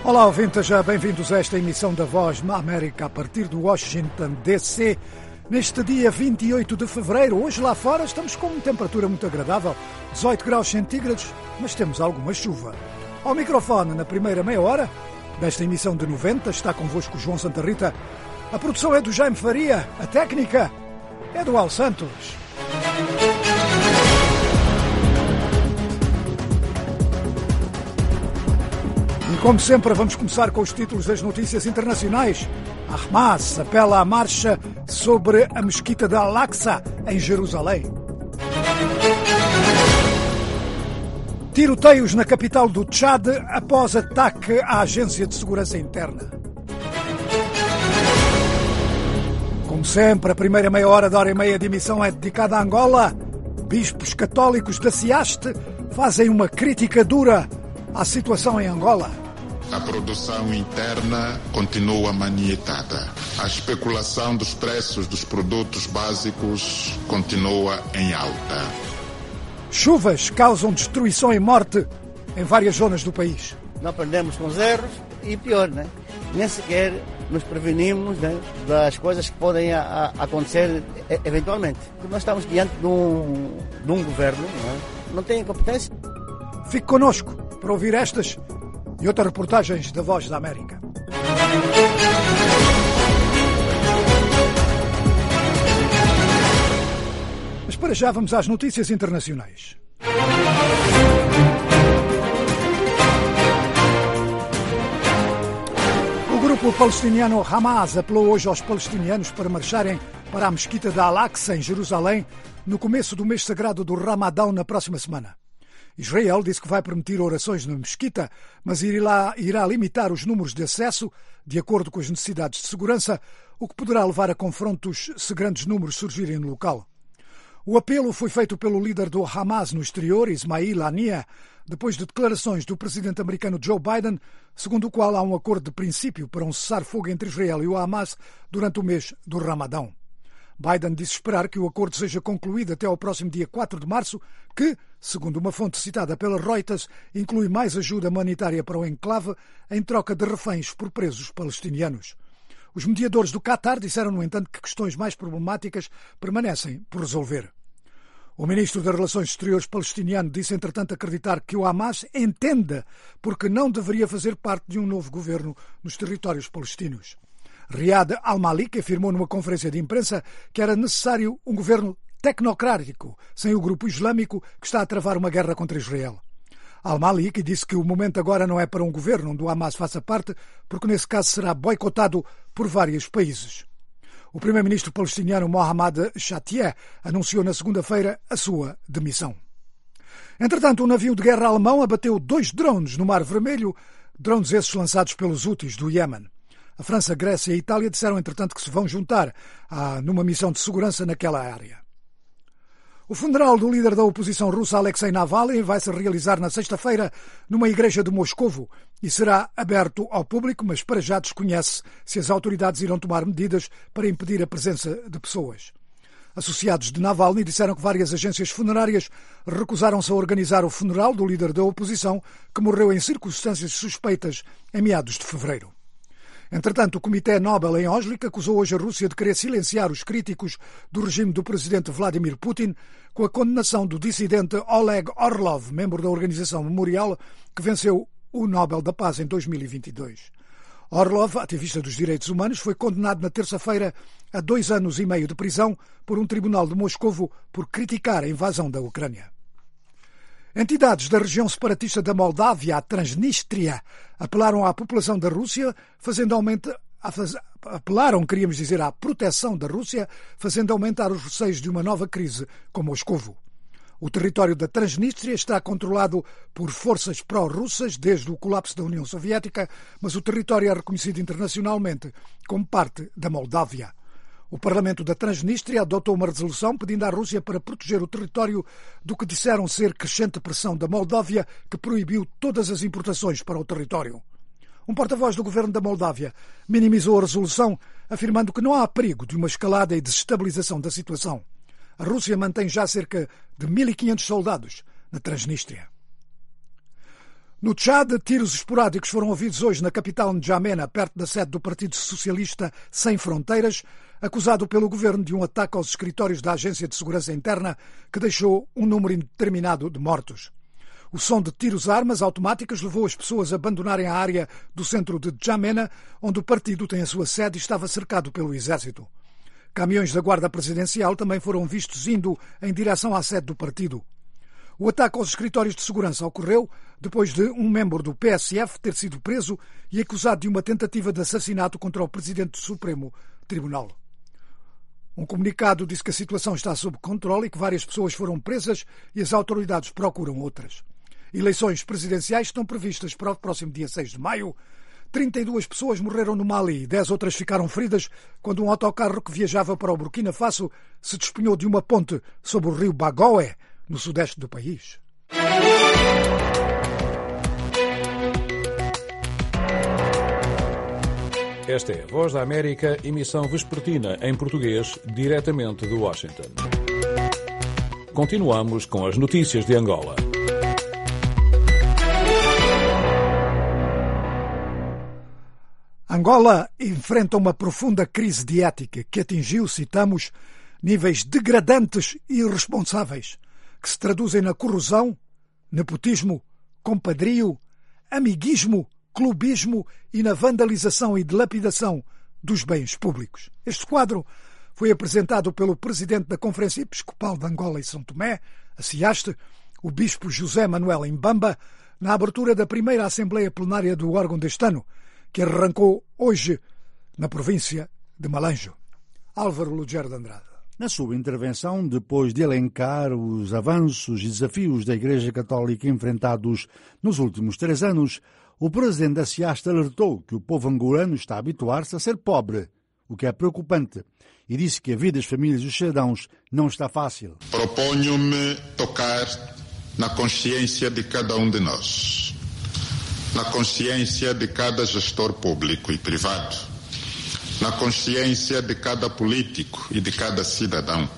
Olá, ouvintes, já bem-vindos a esta emissão da Voz da América a partir de Washington, D.C. Neste dia 28 de fevereiro, hoje lá fora estamos com uma temperatura muito agradável, 18 graus centígrados, mas temos alguma chuva. Ao microfone, na primeira meia hora desta emissão de 90, está convosco João Santa Rita. A produção é do Jaime Faria, a técnica é do Al Santos. E como sempre, vamos começar com os títulos das notícias internacionais. A Hamas apela à marcha sobre a mesquita de Al-Aqsa, em Jerusalém. Tiroteios na capital do Tchad após ataque à Agência de Segurança Interna. Como sempre, a primeira meia hora da hora e meia de emissão é dedicada a Angola. Bispos católicos da CIAST fazem uma crítica dura à situação em Angola. A produção interna continua manietada. A especulação dos preços dos produtos básicos continua em alta. Chuvas causam destruição e morte em várias zonas do país. Não aprendemos com os erros e pior, né? Nem sequer nos prevenimos, né, das coisas que podem acontecer eventualmente. Nós estamos diante de um governo, né? Não tem competência. Fique connosco para ouvir estas e outras reportagens da Voz da América. Mas para já vamos às notícias internacionais. O grupo palestiniano Hamas apelou hoje aos palestinianos para marcharem para a mesquita de Al-Aqsa, em Jerusalém, no começo do mês sagrado do Ramadão, na próxima semana. Israel disse que vai permitir orações na mesquita, mas irá limitar os números de acesso, de acordo com as necessidades de segurança, o que poderá levar a confrontos se grandes números surgirem no local. O apelo foi feito pelo líder do Hamas no exterior, Ismail Haniyeh, depois de declarações do presidente americano Joe Biden, segundo o qual há um acordo de princípio para um cessar-fogo entre Israel e o Hamas durante o mês do Ramadão. Biden disse esperar que o acordo seja concluído até ao próximo dia 4 de março, que, segundo uma fonte citada pela Reuters, inclui mais ajuda humanitária para o enclave em troca de reféns por presos palestinianos. Os mediadores do Qatar disseram, no entanto, que questões mais problemáticas permanecem por resolver. O ministro das Relações Exteriores palestiniano disse, entretanto, acreditar que o Hamas entenda porque não deveria fazer parte de um novo governo nos territórios palestinos. Riyad al-Maliki afirmou numa conferência de imprensa que era necessário um governo tecnocrático, sem o grupo islâmico que está a travar uma guerra contra Israel. Al-Maliki disse que o momento agora não é para um governo onde o Hamas faça parte, porque nesse caso será boicotado por vários países. O primeiro-ministro palestiniano Mohammad Shtayyeh anunciou na segunda-feira a sua demissão. Entretanto, um navio de guerra alemão abateu 2 drones no Mar Vermelho, drones esses lançados pelos Houthis do Iémen. A França, a Grécia e a Itália disseram, entretanto, que se vão juntar numa missão de segurança naquela área. O funeral do líder da oposição russa, Alexei Navalny, vai se realizar na sexta-feira numa igreja de Moscovo e será aberto ao público, mas para já desconhece se as autoridades irão tomar medidas para impedir a presença de pessoas. Associados de Navalny disseram que várias agências funerárias recusaram-se a organizar o funeral do líder da oposição, que morreu em circunstâncias suspeitas em meados de fevereiro. Entretanto, o Comitê Nobel em Oslo acusou hoje a Rússia de querer silenciar os críticos do regime do presidente Vladimir Putin com a condenação do dissidente Oleg Orlov, membro da organização Memorial, que venceu o Nobel da Paz em 2022. Orlov, ativista dos direitos humanos, foi condenado na terça-feira a 2 anos e meio de prisão por um tribunal de Moscovo por criticar a invasão da Ucrânia. Entidades da região separatista da Moldávia, a Transnistria, apelaram à população da Rússia, à proteção da Rússia, fazendo aumentar os receios de uma nova crise com Moscovo. O território da Transnistria está controlado por forças pró-russas desde o colapso da União Soviética, mas o território é reconhecido internacionalmente como parte da Moldávia. O Parlamento da Transnistria adotou uma resolução pedindo à Rússia para proteger o território do que disseram ser crescente pressão da Moldávia, que proibiu todas as importações para o território. Um porta-voz do governo da Moldávia minimizou a resolução, afirmando que não há perigo de uma escalada e desestabilização da situação. A Rússia mantém já cerca de 1.500 soldados na Transnistria. No Tchad, tiros esporádicos foram ouvidos hoje na capital N'Djamena, perto da sede do Partido Socialista Sem Fronteiras, acusado pelo governo de um ataque aos escritórios da Agência de Segurança Interna que deixou um número indeterminado de mortos. O som de tiros a armas automáticas levou as pessoas a abandonarem a área do centro de N'Djamena, onde o partido tem a sua sede e estava cercado pelo exército. Caminhões da Guarda Presidencial também foram vistos indo em direção à sede do partido. O ataque aos escritórios de segurança ocorreu depois de um membro do PSF ter sido preso e acusado de uma tentativa de assassinato contra o Presidente do Supremo Tribunal. Um comunicado disse que a situação está sob controle e que várias pessoas foram presas e as autoridades procuram outras. Eleições presidenciais estão previstas para o próximo dia 6 de maio. 32 pessoas morreram no Mali e 10 outras ficaram feridas quando um autocarro que viajava para o Burkina Faso se despenhou de uma ponte sobre o rio Bagoé, no sudeste do país. Esta é a Voz da América, emissão vespertina em português, diretamente de Washington. Continuamos com as notícias de Angola. Angola enfrenta uma profunda crise de ética que atingiu, citamos, níveis degradantes e irresponsáveis, que se traduzem na corrupção, nepotismo, compadrio, amiguismo, clubismo e na vandalização e dilapidação dos bens públicos. Este quadro foi apresentado pelo presidente da Conferência Episcopal de Angola e São Tomé, a CIASTE, o bispo José Manuel Mbamba, na abertura da primeira Assembleia Plenária do órgão deste ano, que arrancou hoje na província de Malanjo. Álvaro Lugero de Andrade. Na sua intervenção, depois de elencar os avanços e desafios da Igreja Católica enfrentados nos últimos 3 anos, o presidente da CIASTE alertou que o povo angolano está a habituar-se a ser pobre, o que é preocupante, e disse que a vida das famílias dos cidadãos não está fácil. Proponho-me tocar na consciência de cada um de nós, na consciência de cada gestor público e privado, na consciência de cada político e de cada cidadão.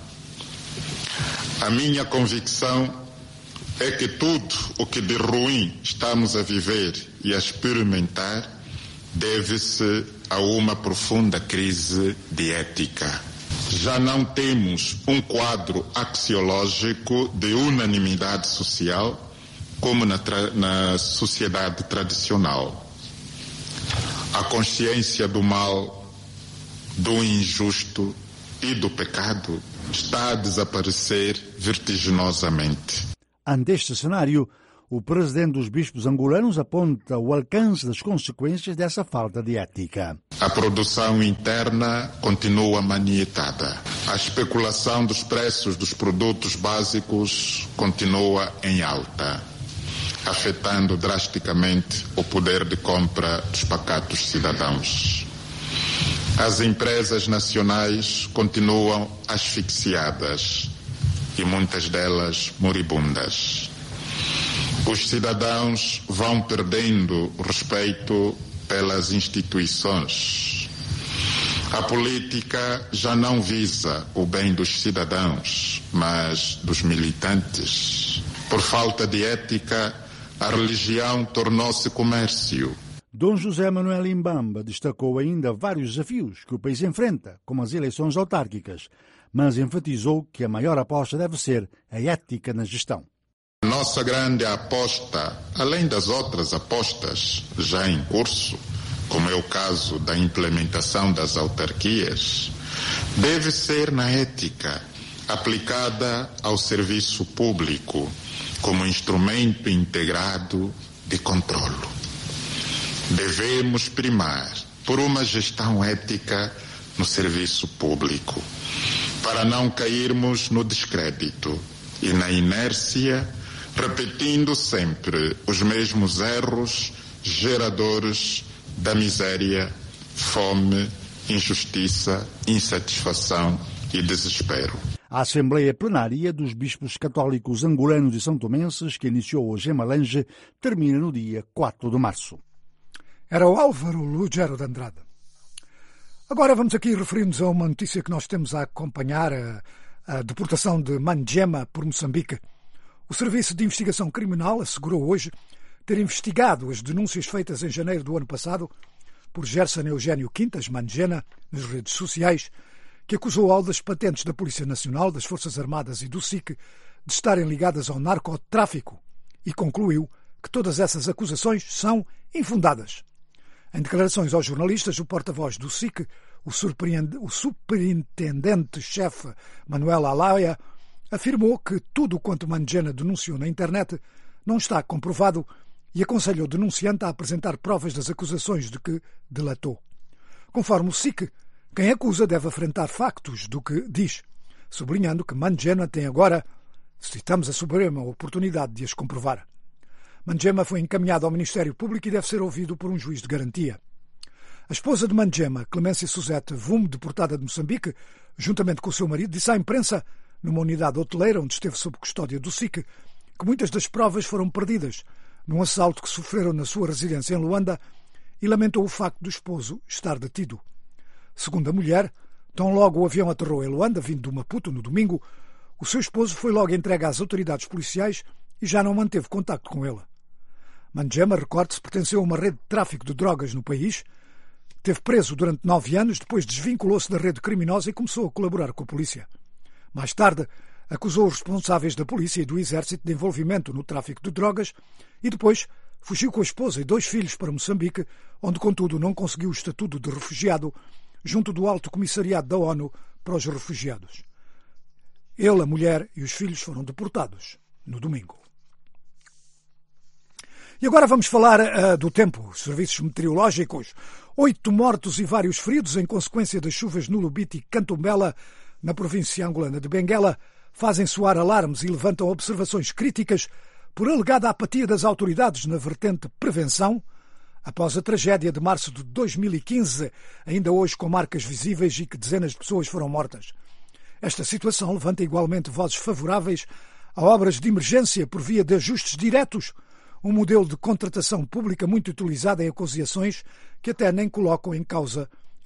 A minha convicção é que tudo o que de ruim estamos a viver e a experimentar deve-se a uma profunda crise de ética. Já não temos um quadro axiológico de unanimidade social como na sociedade tradicional. A consciência do mal, do injusto e do pecado está a desaparecer vertiginosamente. Ante este cenário, o presidente dos bispos angolanos aponta o alcance das consequências dessa falta de ética. A produção interna continua manietada. A especulação dos preços dos produtos básicos continua em alta, afetando drasticamente o poder de compra dos pacatos cidadãos. As empresas nacionais continuam asfixiadas e muitas delas moribundas. Os cidadãos vão perdendo o respeito pelas instituições. A política já não visa o bem dos cidadãos, mas dos militantes. Por falta de ética, a religião tornou-se comércio. Dom José Manuel Mbamba destacou ainda vários desafios que o país enfrenta, como as eleições autárquicas, mas enfatizou que a maior aposta deve ser a ética na gestão. Nossa grande aposta, além das outras apostas já em curso, como é o caso da implementação das autarquias, deve ser na ética, aplicada ao serviço público, como instrumento integrado de controlo. Devemos primar por uma gestão ética no serviço público, para não cairmos no descrédito e na inércia, repetindo sempre os mesmos erros geradores da miséria, fome, injustiça, insatisfação e desespero. A Assembleia Plenária dos Bispos Católicos Angolanos e São Tomenses, que iniciou hoje em Malange, termina no dia 4 de março. Era o Álvaro Lugero de Andrade. Agora vamos aqui referir-nos a uma notícia que nós temos a acompanhar, a deportação de Manjema por Moçambique. O Serviço de Investigação Criminal assegurou hoje ter investigado as denúncias feitas em janeiro do ano passado por Gerson Eugênio Quintas Mangena nas redes sociais, que acusou altas patentes da Polícia Nacional, das Forças Armadas e do SIC de estarem ligadas ao narcotráfico e concluiu que todas essas acusações são infundadas. Em declarações aos jornalistas, o porta-voz do SIC, o superintendente-chefe Manuel Alaia, afirmou que tudo quanto Mangena denunciou na internet não está comprovado e aconselhou o denunciante a apresentar provas das acusações de que delatou. Conforme o SIC, quem acusa deve afrentar factos do que diz, sublinhando que Mangena tem agora, citamos, a suprema oportunidade de as comprovar. Mangema foi encaminhado ao Ministério Público e deve ser ouvido por um juiz de garantia. A esposa de Mangema, Clemência Suzete Vume, deportada de Moçambique, juntamente com o seu marido, disse à imprensa, numa unidade hoteleira onde esteve sob custódia do SIC, que muitas das provas foram perdidas num assalto que sofreram na sua residência em Luanda e lamentou o facto do esposo estar detido. Segundo a mulher, tão logo o avião aterrou em Luanda, vindo do Maputo, no domingo, o seu esposo foi logo entregue às autoridades policiais e já não manteve contacto com ele. Mangema, recorde-se, pertenceu a uma rede de tráfico de drogas no país, esteve preso durante 9 anos, depois desvinculou-se da rede criminosa e começou a colaborar com a polícia. Mais tarde, acusou os responsáveis da polícia e do exército de envolvimento no tráfico de drogas e depois fugiu com a esposa e 2 filhos para Moçambique, onde, contudo, não conseguiu o estatuto de refugiado junto do Alto Comissariado da ONU para os Refugiados. Ele, a mulher e os filhos foram deportados no domingo. E agora vamos falar do tempo. Os serviços meteorológicos. 8 mortos e vários feridos em consequência das chuvas no Lubito e Cantumbela, na província angolana de Benguela, fazem soar alarmes e levantam observações críticas por alegada apatia das autoridades na vertente prevenção, após a tragédia de março de 2015, ainda hoje com marcas visíveis e que dezenas de pessoas foram mortas. Esta situação levanta igualmente vozes favoráveis a obras de emergência por via de ajustes diretos, um modelo de contratação pública muito utilizado em ocasiões que até nem colocam em causa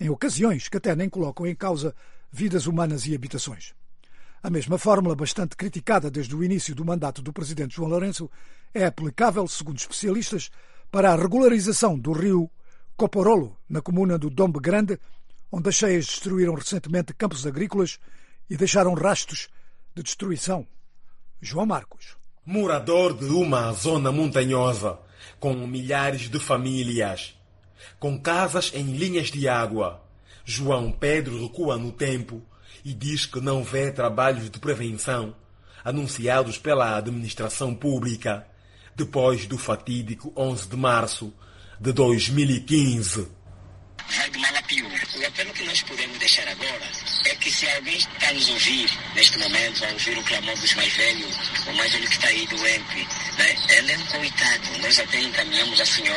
vidas humanas e habitações. A mesma fórmula, bastante criticada desde o início do mandato do presidente João Lourenço, é aplicável, segundo especialistas, para a regularização do rio Coporolo, na comuna do Dombe Grande, onde as cheias destruíram recentemente campos agrícolas e deixaram rastros de destruição. João Marcos. Morador de uma zona montanhosa, com milhares de famílias, com casas em linhas de água, João Pedro recua no tempo e diz que não vê trabalhos de prevenção anunciados pela administração pública depois do fatídico 11 de março de 2015. Vai de mal a pior. O apelo que nós podemos deixar agora é que se alguém está nos ouvir neste momento, a ouvir o clamor dos mais velhos, o mais velho que está aí doente, né? Ele é um coitado. Nós até encaminhamos o senhor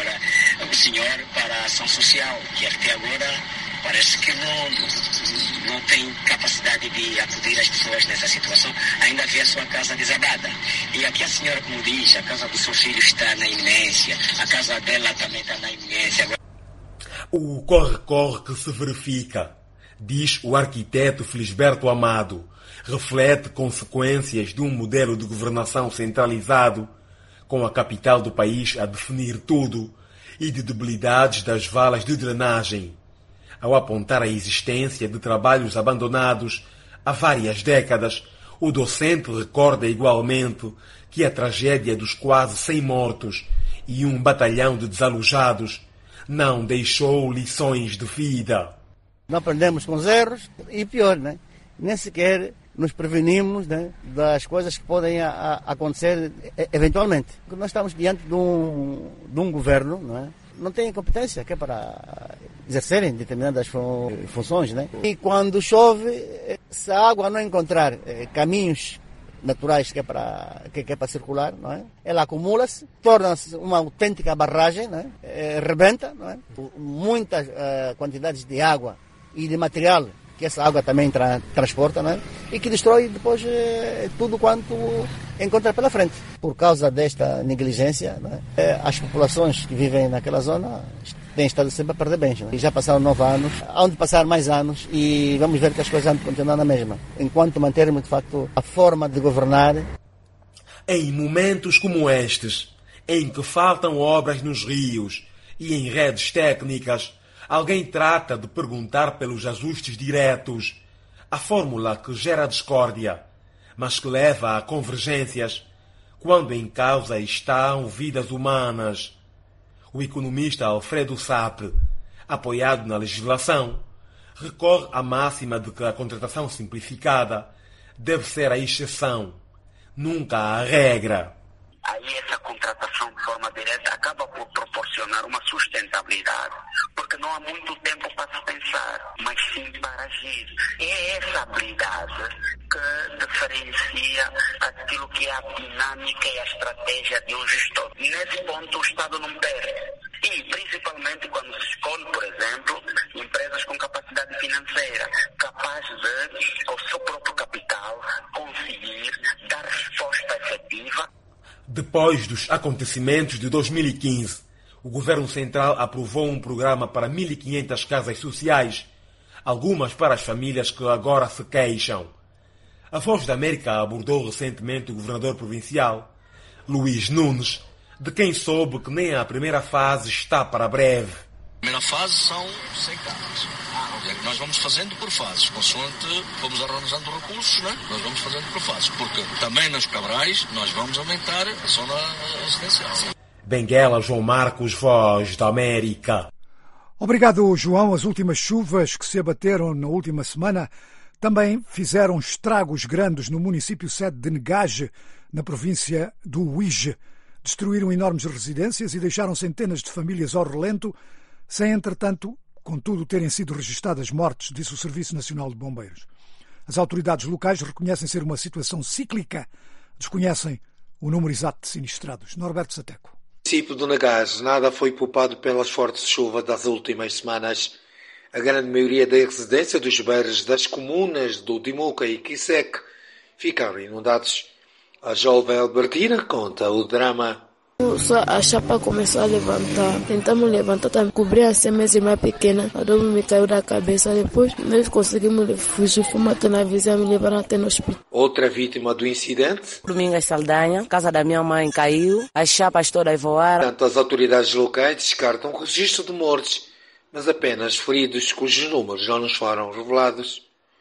para a ação social, que até agora parece que não tem capacidade de acudir às pessoas nessa situação, ainda vê a sua casa desabada. E aqui a senhora, como diz, a casa do seu filho está na iminência, a casa dela também está na iminência. O corre-corre que se verifica, diz o arquiteto Felisberto Amado, reflete consequências de um modelo de governação centralizado, com a capital do país a definir tudo, e de debilidades das valas de drenagem, ao apontar a existência de trabalhos abandonados há várias décadas. O docente recorda igualmente que a tragédia dos quase 100 mortos e um batalhão de desalojados não deixou lições de vida. Não aprendemos com os erros e pior, né? Nem sequer nos prevenimos, né, das coisas que podem acontecer eventualmente. Nós estamos diante de um governo, não é? Não tem competência que é para exercerem determinadas funções, né? E quando chove, se a água não encontrar caminhos naturais que é para circular, não é? Ela acumula-se, torna-se uma autêntica barragem, não é? Rebenta, não é? Muitas quantidades de água e de material que essa água também transporta, não é? E que destrói depois tudo quanto encontra pela frente. Por causa desta negligência, não é? As populações que vivem naquela zona têm estado sempre a perder bens. Não é? E já passaram 9 anos, há de passar mais anos e vamos ver que as coisas vão continuar na mesma. Enquanto mantermos, de facto, a forma de governar. Em momentos como estes, em que faltam obras nos rios e em redes técnicas, alguém trata de perguntar pelos ajustes diretos, a fórmula que gera discórdia, mas que leva a convergências, quando em causa estão vidas humanas. O economista Alfredo Sape, apoiado na legislação, recorre à máxima de que a contratação simplificada deve ser a exceção, nunca a regra. Aí essa contratação de forma direta acaba por proporcionar uma sustentabilidade, porque não há muito tempo para se pensar, mas sim para agir. É essa habilidade que diferencia aquilo que é a dinâmica e a estratégia de um gestor. Nesse ponto o Estado não perde. E principalmente quando se escolhe, por exemplo, empresas com capacidade financeira, capazes de, com o seu próprio capital, conseguir dar resposta efetiva. Depois dos acontecimentos de 2015, o Governo Central aprovou um programa para 1.500 casas sociais, algumas para as famílias que agora se queixam. A Voz da América abordou recentemente o governador provincial, Luís Nunes, de quem soube que nem a primeira fase está para breve. A primeira fase são 100 casas. Nós vamos fazendo por fases, consoante vamos arranjando recursos, né? Nós vamos fazendo por fases, porque também nos Cabrais nós vamos aumentar a zona residencial. Benguela, João Marcos, Voz da América. Obrigado, João. As últimas chuvas que se abateram na última semana também fizeram estragos grandes no município sede de Negage, na província do Uíge. Destruíram enormes residências e deixaram centenas de famílias ao relento, sem, entretanto, contudo, terem sido registadas mortes, disse o Serviço Nacional de Bombeiros. As autoridades locais reconhecem ser uma situação cíclica, desconhecem o número exato de sinistrados. Norberto Sateco. No município de Negage, nada foi poupado pelas fortes chuvas das últimas semanas. A grande maioria da residência dos bairros das comunas do Dimuca e Quisec ficaram inundados. A jovem Albertina conta o drama. Só a chapa começou a levantar. Tentamos levantar, cobrir a semente mais pequena. A dor me caiu da cabeça. Depois nós conseguimos fugir, fomos até na vizinha, me levaram até no hospital. Outra vítima do incidente. Domingos Saldanha, casa da minha mãe caiu, as chapas todas voaram. Tanto as autoridades locais descartam o registro de mortes, mas apenas feridos cujos números já nos foram revelados.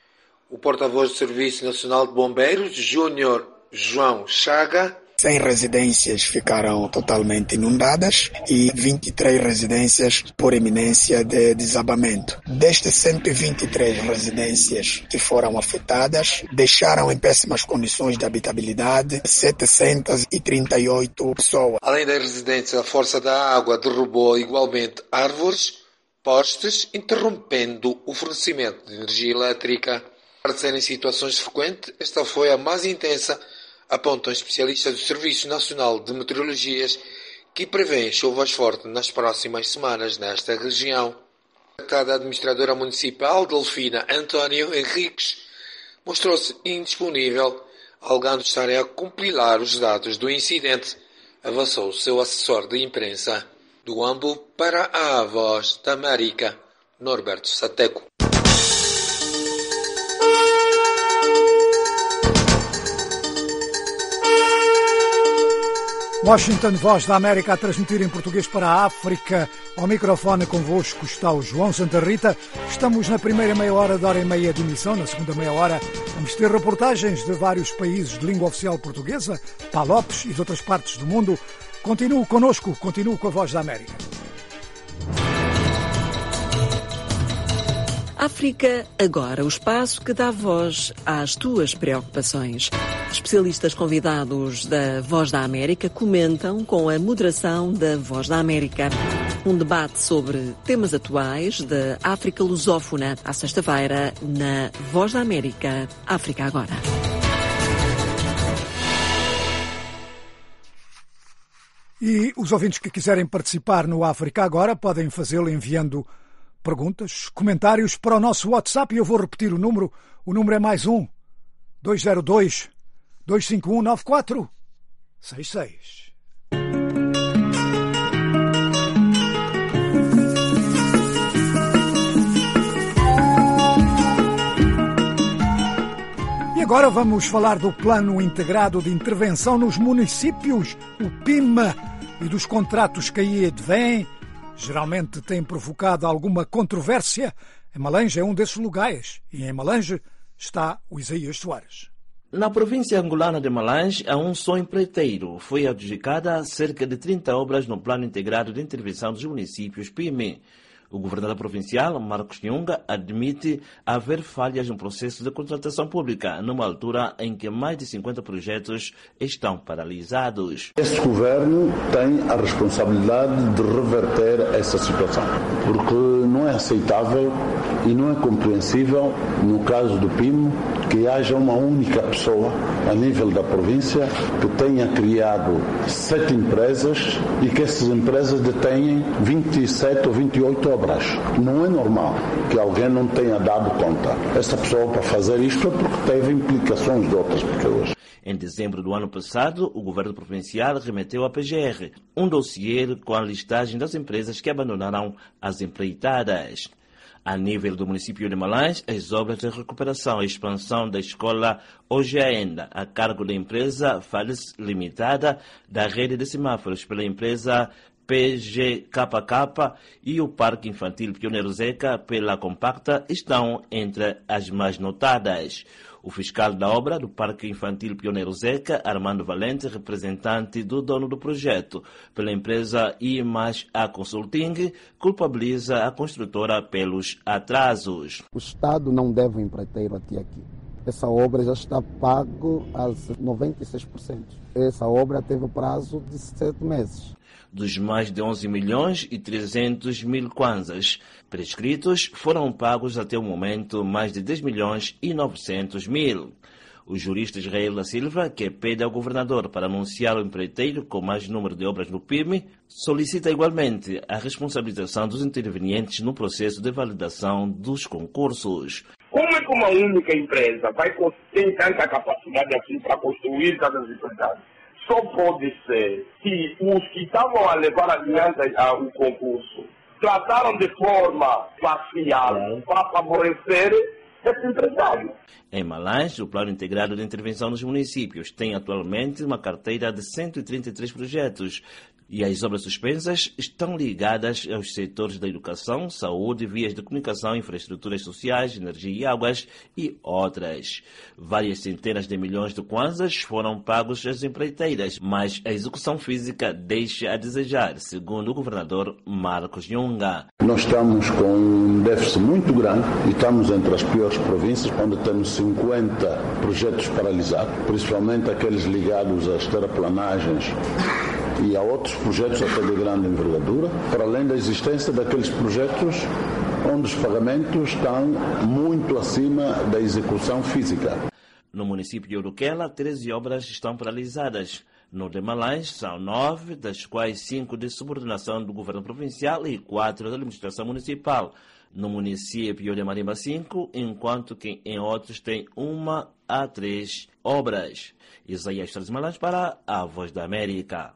O porta-voz do Serviço Nacional de Bombeiros, Júnior João Chaga. 100 residências ficaram totalmente inundadas e 23 residências por iminência de desabamento. Destas 123 residências que foram afetadas, deixaram em péssimas condições de habitabilidade 738 pessoas. Além das residências, a força da água derrubou igualmente árvores, postes, interrompendo o fornecimento de energia elétrica. Apesar de serem situações frequentes, esta foi a mais intensa, apontam especialistas do Serviço Nacional de Meteorologias, que prevêem chuvas fortes nas próximas semanas nesta região. A administradora municipal, Delfina António Henriques, mostrou-se indisponível, alegando estarem a compilar os dados do incidente, avançou o seu assessor de imprensa. Do Ambo para a Voz da América, Norberto Sateco. Washington, Voz da América, a transmitir em português para a África. Ao microfone convosco está o João Santa Rita. Estamos na primeira meia hora da hora e meia de emissão. Na segunda meia hora vamos ter reportagens de vários países de língua oficial portuguesa, Palopes e de outras partes do mundo. Continue connosco, continue com a Voz da América. África Agora, o espaço que dá voz às tuas preocupações. Especialistas convidados da Voz da América comentam com a moderação da Voz da América. Um debate sobre temas atuais da África lusófona, à sexta-feira, na Voz da América, África Agora. E os ouvintes que quiserem participar no África Agora podem fazê-lo enviando perguntas, comentários para o nosso WhatsApp, e eu vou repetir o número. O número é mais 1-202-251-9466. E agora vamos falar do Plano Integrado de Intervenção nos Municípios, o PIMA, e dos contratos que aí advêm, geralmente têm provocado alguma controvérsia. Em Malange é um desses lugares, e em Malange está o Isaías Soares. Na província angolana de Malange, a um só empreiteiro foi adjudicada cerca de 30 obras no Plano Integrado de Intervenção dos Municípios, PIME. O governador provincial, Marcos Nhunga, admite haver falhas no processo de contratação pública, numa altura em que mais de 50 projetos estão paralisados. Este governo tem a responsabilidade de reverter essa situação, porque não é aceitável e não é compreensível, no caso do PIME, que haja uma única pessoa a nível da província que tenha criado 7 empresas e que essas empresas detenham 27 ou 28 obras. Não é normal que alguém não tenha dado conta. Essa pessoa, para fazer isto, é porque teve implicações de outras pessoas. Em dezembro do ano passado, o governo provincial remeteu à PGR um dossiê com a listagem das empresas que abandonaram as empreitadas. A nível do município de Malange, as obras de recuperação e expansão da escola Hoje Ainda, a cargo da empresa Fales Limitada, da rede de semáforos pela empresa PGKK e o Parque Infantil Pioneiro Zeca pela Compacta estão entre as mais notadas. O fiscal da obra do Parque Infantil Pioneiro Zeca, Armando Valente, representante do dono do projeto pela empresa I+A Consulting, culpabiliza a construtora pelos atrasos. O Estado não deve um empreiteiro até aqui. Essa obra já está pago a 96%. Essa obra teve prazo de 7 meses. Dos mais de 11 milhões e 300 mil kwanzas prescritos, foram pagos até o momento mais de 10 milhões e 900 mil. O jurista Israel da Silva, que pede ao governador para anunciar o empreiteiro com mais número de obras no PIME, solicita igualmente a responsabilização dos intervenientes no processo de validação dos concursos. Como é que uma única empresa tem tanta capacidade assim para construir tantas empresas? Só pode ser que os que estavam a levar adiante o concurso trataram de forma parcial para favorecer esse empresário. Em Malange, o Plano Integrado de Intervenção nos Municípios tem atualmente uma carteira de 133 projetos e as obras suspensas estão ligadas aos setores da educação, saúde, vias de comunicação, infraestruturas sociais, energia e águas e outras. Várias centenas de milhões de kwanzas foram pagos às empreiteiras, mas a execução física deixa a desejar, segundo o governador Marcos Nhunga. Nós estamos com um déficit muito grande e estamos entre as piores províncias, onde temos 50 projetos paralisados, principalmente aqueles ligados às terraplanagens e a outros projetos até de grande envergadura, para além da existência daqueles projetos onde os pagamentos estão muito acima da execução física. No município de Uruquela, 13 obras estão paralisadas. No de Malange, são 9, das quais 5 de subordinação do governo provincial e 4 da administração municipal. No município de Marimba, 5, enquanto que em outros tem 1 a 3 obras. Isaías Soares Malange para a Voz da América.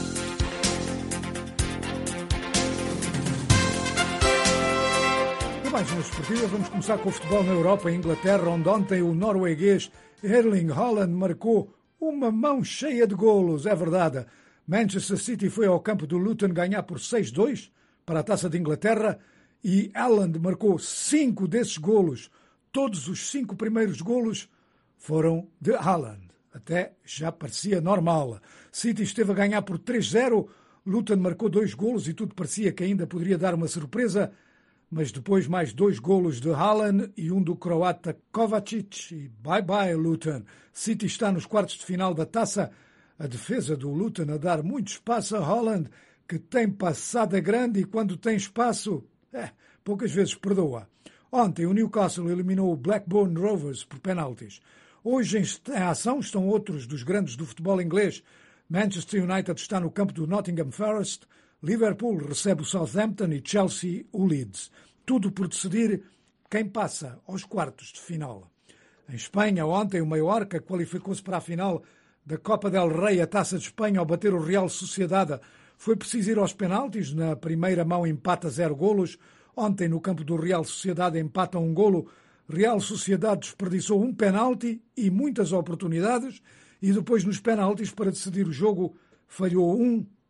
Páginas esportivas, vamos começar com o futebol na Europa e Inglaterra, onde ontem o norueguês Erling Haaland marcou uma mão cheia de golos, é verdade. Manchester City foi ao campo do Luton ganhar por 6-2 para a Taça de Inglaterra e Haaland marcou 5 desses golos. Todos os 5 primeiros golos foram de Haaland. Até já parecia normal. City esteve a ganhar por 3-0, Luton marcou 2 golos e tudo parecia que ainda poderia dar uma surpresa, mas depois mais 2 golos de Haaland e um do croata Kovacic e bye-bye Luton. City está nos quartos de final da Taça. A defesa do Luton a dar muito espaço a Haaland, que tem passada grande e quando tem espaço, poucas vezes perdoa. Ontem o Newcastle eliminou o Blackburn Rovers por penaltis. Hoje em ação estão outros dos grandes do futebol inglês. Manchester United está no campo do Nottingham Forest, Liverpool recebe o Southampton e Chelsea o Leeds. Tudo por decidir quem passa aos quartos de final. Em Espanha, ontem, o Mallorca qualificou-se para a final da Copa del Rey, a Taça de Espanha, ao bater o Real Sociedade. Foi preciso ir aos penaltis. Na primeira mão empata 0 golos. Ontem, no campo do Real Sociedade, empata 1 golo. Real Sociedade desperdiçou um penalti e muitas oportunidades. E depois, nos penaltis, para decidir o jogo, falhou um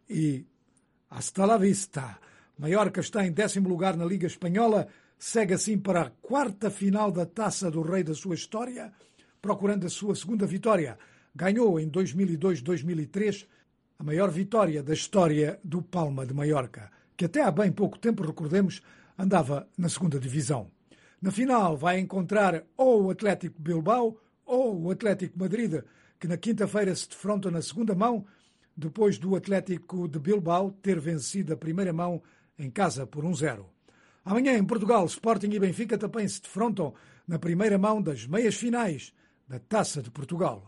e hasta la vista. Mallorca está em 10º lugar na Liga Espanhola, segue assim para a 4ª final da Taça do Rei da sua história, procurando a sua segunda vitória. Ganhou em 2002-2003 a maior vitória da história do Palma de Mallorca, que até há bem pouco tempo, recordemos, andava na 2ª divisão. Na final vai encontrar ou o Atlético Bilbao ou o Atlético Madrid, que na quinta-feira se defrontam na segunda mão, depois do Atlético de Bilbao ter vencido a primeira mão em casa por 1-0. Amanhã em Portugal, Sporting e Benfica também se defrontam na primeira mão das meias finais da Taça de Portugal.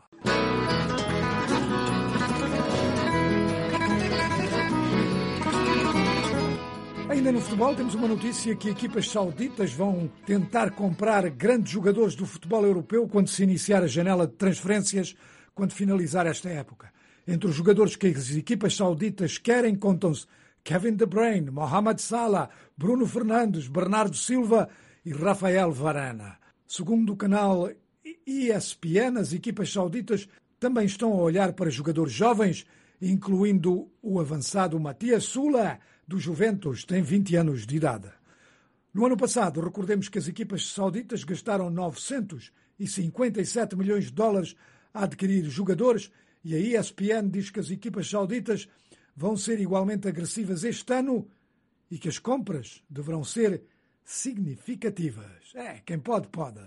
Ainda no futebol temos uma notícia que equipas sauditas vão tentar comprar grandes jogadores do futebol europeu quando se iniciar a janela de transferências, quando finalizar esta época. Entre os jogadores que as equipas sauditas querem contam-se Kevin De Bruyne, Mohamed Salah, Bruno Fernandes, Bernardo Silva e Rafael Varane. Segundo o canal ESPN, as equipas sauditas também estão a olhar para jogadores jovens, incluindo o avançado Matías Sula, do Juventus, tem 20 anos de idade. No ano passado, recordemos que as equipas sauditas gastaram 957 milhões de dólares a adquirir jogadores e a ESPN diz que as equipas sauditas vão ser igualmente agressivas este ano e que as compras deverão ser significativas. Quem pode, pode.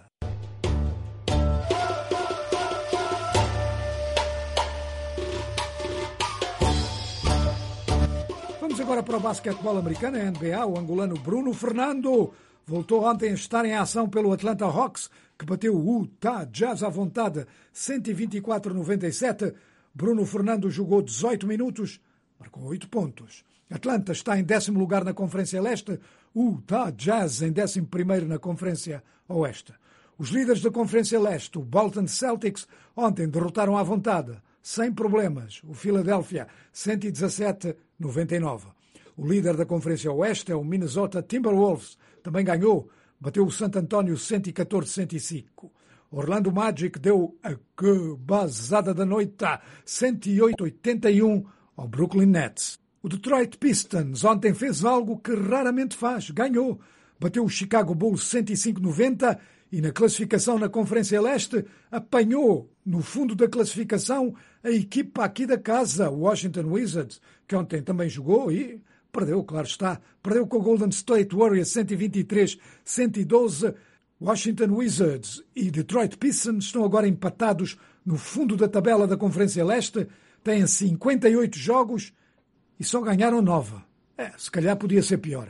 Vamos agora para o basquetebol americano, a NBA. O angolano Bruno Fernando voltou ontem a estar em ação pelo Atlanta Hawks, que bateu o Utah Jazz à vontade, 124-97. Bruno Fernando jogou 18 minutos, marcou 8 pontos. Atlanta está em 10º lugar na Conferência Leste, o Utah Jazz em 11º na Conferência Oeste. Os líderes da Conferência Leste, o Bolton Celtics, ontem derrotaram à vontade, sem problemas, o Philadelphia, 117-99. O líder da Conferência Oeste é o Minnesota Timberwolves, também ganhou, bateu o San Antonio 114-105. Orlando Magic deu a bazada da noite, 108-81 ao Brooklyn Nets. O Detroit Pistons ontem fez algo que raramente faz, ganhou, bateu o Chicago Bulls 105-90 e na classificação na Conferência Leste apanhou no fundo da classificação a equipa aqui da casa, o Washington Wizards, que ontem também jogou e perdeu, claro está, perdeu com o Golden State Warriors 123-112. Washington Wizards e Detroit Pistons estão agora empatados no fundo da tabela da Conferência Leste, têm 58 jogos e só ganharam 9. Se calhar podia ser pior.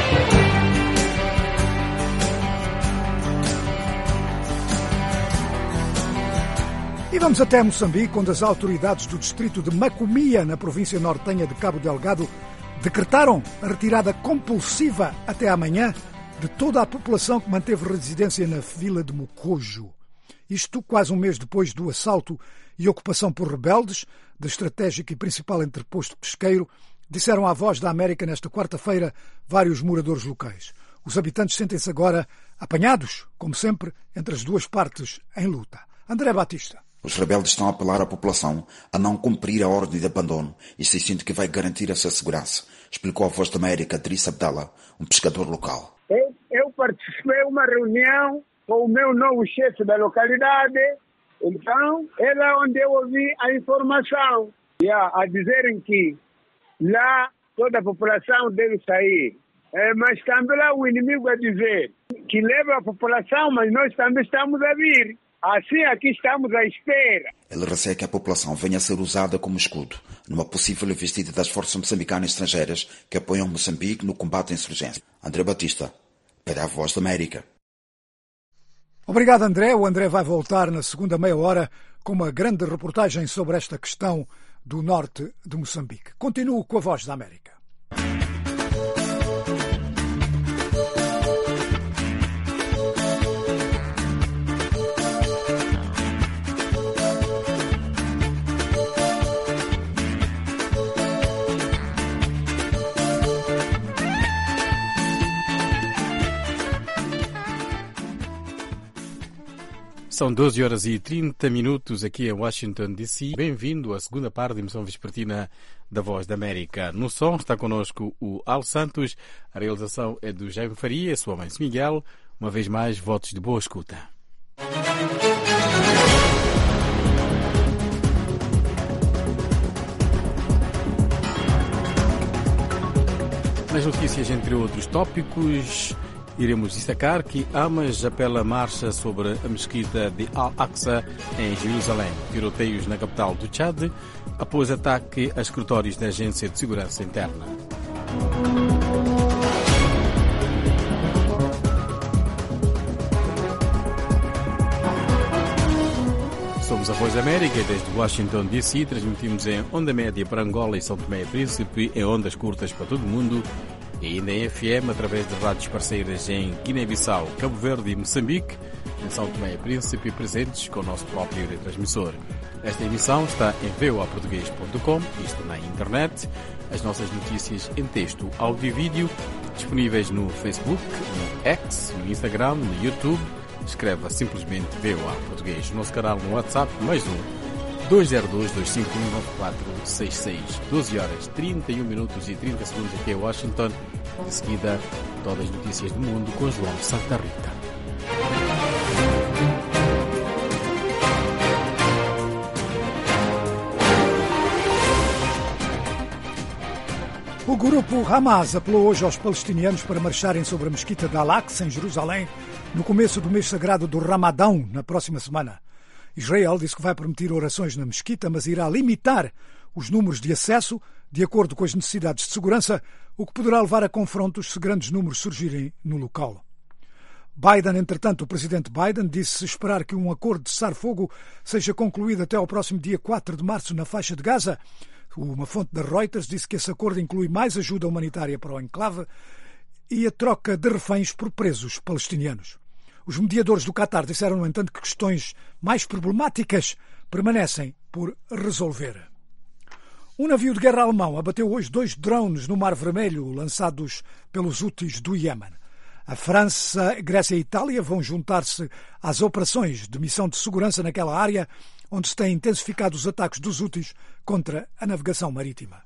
E vamos até Moçambique, onde as autoridades do distrito de Macomia, na província nortenha de Cabo Delgado, decretaram a retirada compulsiva até amanhã de toda a população que manteve residência na vila de Mocojo. Isto quase um mês depois do assalto e ocupação por rebeldes da estratégico e principal entreposto pesqueiro, disseram à Voz da América nesta quarta-feira vários moradores locais. Os habitantes sentem-se agora apanhados, como sempre, entre as duas partes em luta. André Batista. Os rebeldes estão a apelar à população a não cumprir a ordem de abandono e se sente que vai garantir a sua segurança, explicou a Voz da América Driss Abdallah, um pescador local. Eu participei de uma reunião com o meu novo chefe da localidade, então era onde eu ouvi a informação, a dizerem que lá toda a população deve sair. Mas também lá o inimigo a dizer que leva a população, mas nós também estamos a vir. Assim aqui estamos à espera. Ele receia que a população venha a ser usada como escudo numa possível investida das forças moçambicanas estrangeiras que apoiam Moçambique no combate à insurgência. André Batista, para a Voz da América. Obrigado, André. O André vai voltar na segunda meia hora com uma grande reportagem sobre esta questão do norte de Moçambique. Continuo com a Voz da América. São 12 horas e 30 minutos aqui em Washington, D.C. Bem-vindo à segunda parte da emissão vespertina da Voz da América. No som está connosco o Al Santos, a realização é do Jaime Faria, sua mãe Miguel. Uma vez mais, votos de boa escuta. Nas notícias, entre outros tópicos, iremos destacar que Hamas apela a marcha sobre a mesquita de Al-Aqsa em Jerusalém. Tiroteios na capital do Chad após ataque a escritórios da Agência de Segurança Interna. Somos a Voz da América e desde Washington, D.C. transmitimos em onda média para Angola e São Tomé e Príncipe, em ondas curtas para todo o mundo e ainda em FM através de rádios parceiras em Guiné-Bissau, Cabo Verde e Moçambique, em São Tomé e Príncipe, presentes com o nosso próprio retransmissor. Esta emissão está em voaportugues.com, isto na internet. As nossas notícias em texto, áudio e vídeo, disponíveis no Facebook, no X, no Instagram, no YouTube. Escreva simplesmente VOA Português. Nosso canal no WhatsApp, mais 202-251-9466. 12 horas, 31 minutos e 30 segundos aqui em Washington. De seguida, todas as notícias do mundo com João Santa Rita. O grupo Hamas apelou hoje aos palestinianos para marcharem sobre a mesquita de Al-Aqsa, em Jerusalém, no começo do mês sagrado do Ramadão, na próxima semana. Israel disse que vai permitir orações na mesquita, mas irá limitar os números de acesso de acordo com as necessidades de segurança, o que poderá levar a confrontos se grandes números surgirem no local. Biden, entretanto, o presidente Biden disse esperar que um acordo de cessar-fogo seja concluído até ao próximo dia 4 de março na faixa de Gaza. Uma fonte da Reuters disse que esse acordo inclui mais ajuda humanitária para o enclave e a troca de reféns por presos palestinianos. Os mediadores do Qatar disseram, no entanto, que questões mais problemáticas permanecem por resolver. Um navio de guerra alemão abateu hoje 2 drones no Mar Vermelho, lançados pelos Houthis do Iémen. A França, Grécia e Itália vão juntar-se às operações de missão de segurança naquela área, onde se têm intensificado os ataques dos Houthis contra a navegação marítima.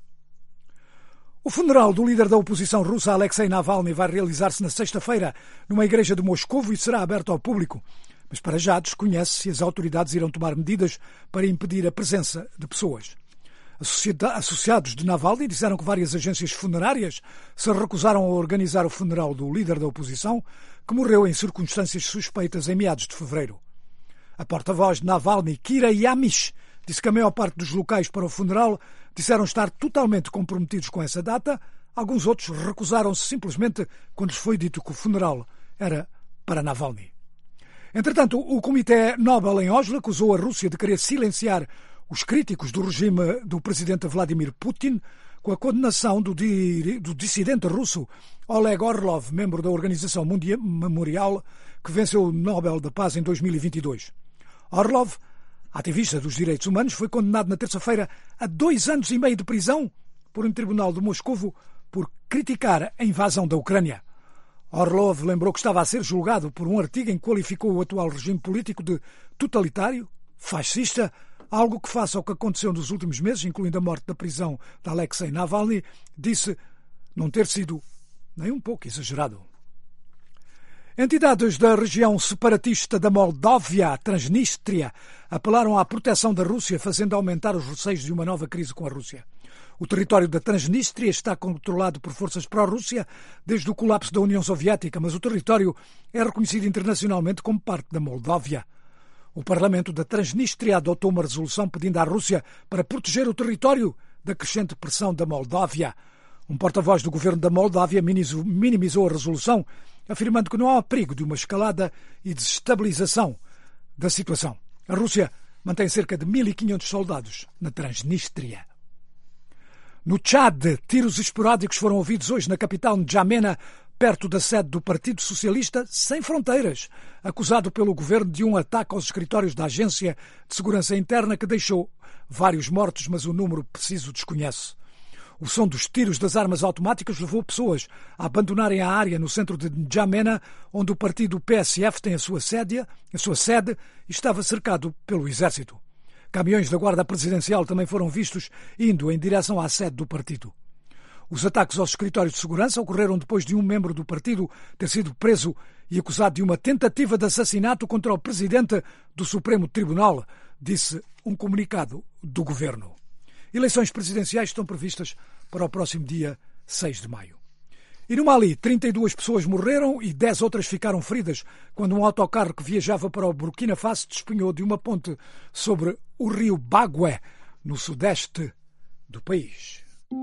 O funeral do líder da oposição russa, Alexei Navalny, vai realizar-se na sexta-feira numa igreja de Moscovo e será aberto ao público. Mas para já desconhece se as autoridades irão tomar medidas para impedir a presença de pessoas. Associados de Navalny disseram que várias agências funerárias se recusaram a organizar o funeral do líder da oposição, que morreu em circunstâncias suspeitas em meados de fevereiro. A porta-voz de Navalny, Kira Yamish, disse que a maior parte dos locais para o funeral disseram estar totalmente comprometidos com essa data. Alguns outros recusaram-se simplesmente quando lhes foi dito que o funeral era para Navalny. Entretanto, o Comitê Nobel em Oslo acusou a Rússia de querer silenciar os críticos do regime do presidente Vladimir Putin, com a condenação do dissidente russo Oleg Orlov, membro da Organização Memorial, que venceu o Nobel da Paz em 2022. Orlov, ativista dos direitos humanos, foi condenado na terça-feira a 2 anos e meio de prisão por um tribunal de Moscovo por criticar a invasão da Ucrânia. Orlov lembrou que estava a ser julgado por um artigo em que qualificou o atual regime político de totalitário, fascista, algo que, face ao que aconteceu nos últimos meses, incluindo a morte da prisão de Alexei Navalny, disse não ter sido nem um pouco exagerado. Entidades da região separatista da Moldávia, Transnistria, apelaram à proteção da Rússia, fazendo aumentar os receios de uma nova crise com a Rússia. O território da Transnistria está controlado por forças pró-Rússia desde o colapso da União Soviética, mas o território é reconhecido internacionalmente como parte da Moldávia. O Parlamento da Transnistria adotou uma resolução pedindo à Rússia para proteger o território da crescente pressão da Moldávia. Um porta-voz do governo da Moldávia minimizou a resolução, afirmando que não há perigo de uma escalada e desestabilização da situação. A Rússia mantém cerca de 1.500 soldados na Transnistria. No Chad, tiros esporádicos foram ouvidos hoje na capital N'Djamena, perto da sede do Partido Socialista Sem Fronteiras, acusado pelo governo de um ataque aos escritórios da Agência de Segurança Interna que deixou vários mortos, mas o número preciso desconhece. O som dos tiros das armas automáticas levou pessoas a abandonarem a área no centro de N'Djamena, onde o partido PSF tem a sua sede e estava cercado pelo exército. Caminhões da Guarda Presidencial também foram vistos indo em direção à sede do partido. Os ataques aos escritórios de segurança ocorreram depois de um membro do partido ter sido preso e acusado de uma tentativa de assassinato contra o presidente do Supremo Tribunal, disse um comunicado do governo. Eleições presidenciais estão previstas para o próximo dia 6 de maio. E no Mali, 32 pessoas morreram e 10 outras ficaram feridas quando um autocarro que viajava para o Burkina Faso despenhou de uma ponte sobre o rio Bagué, no sudeste do país.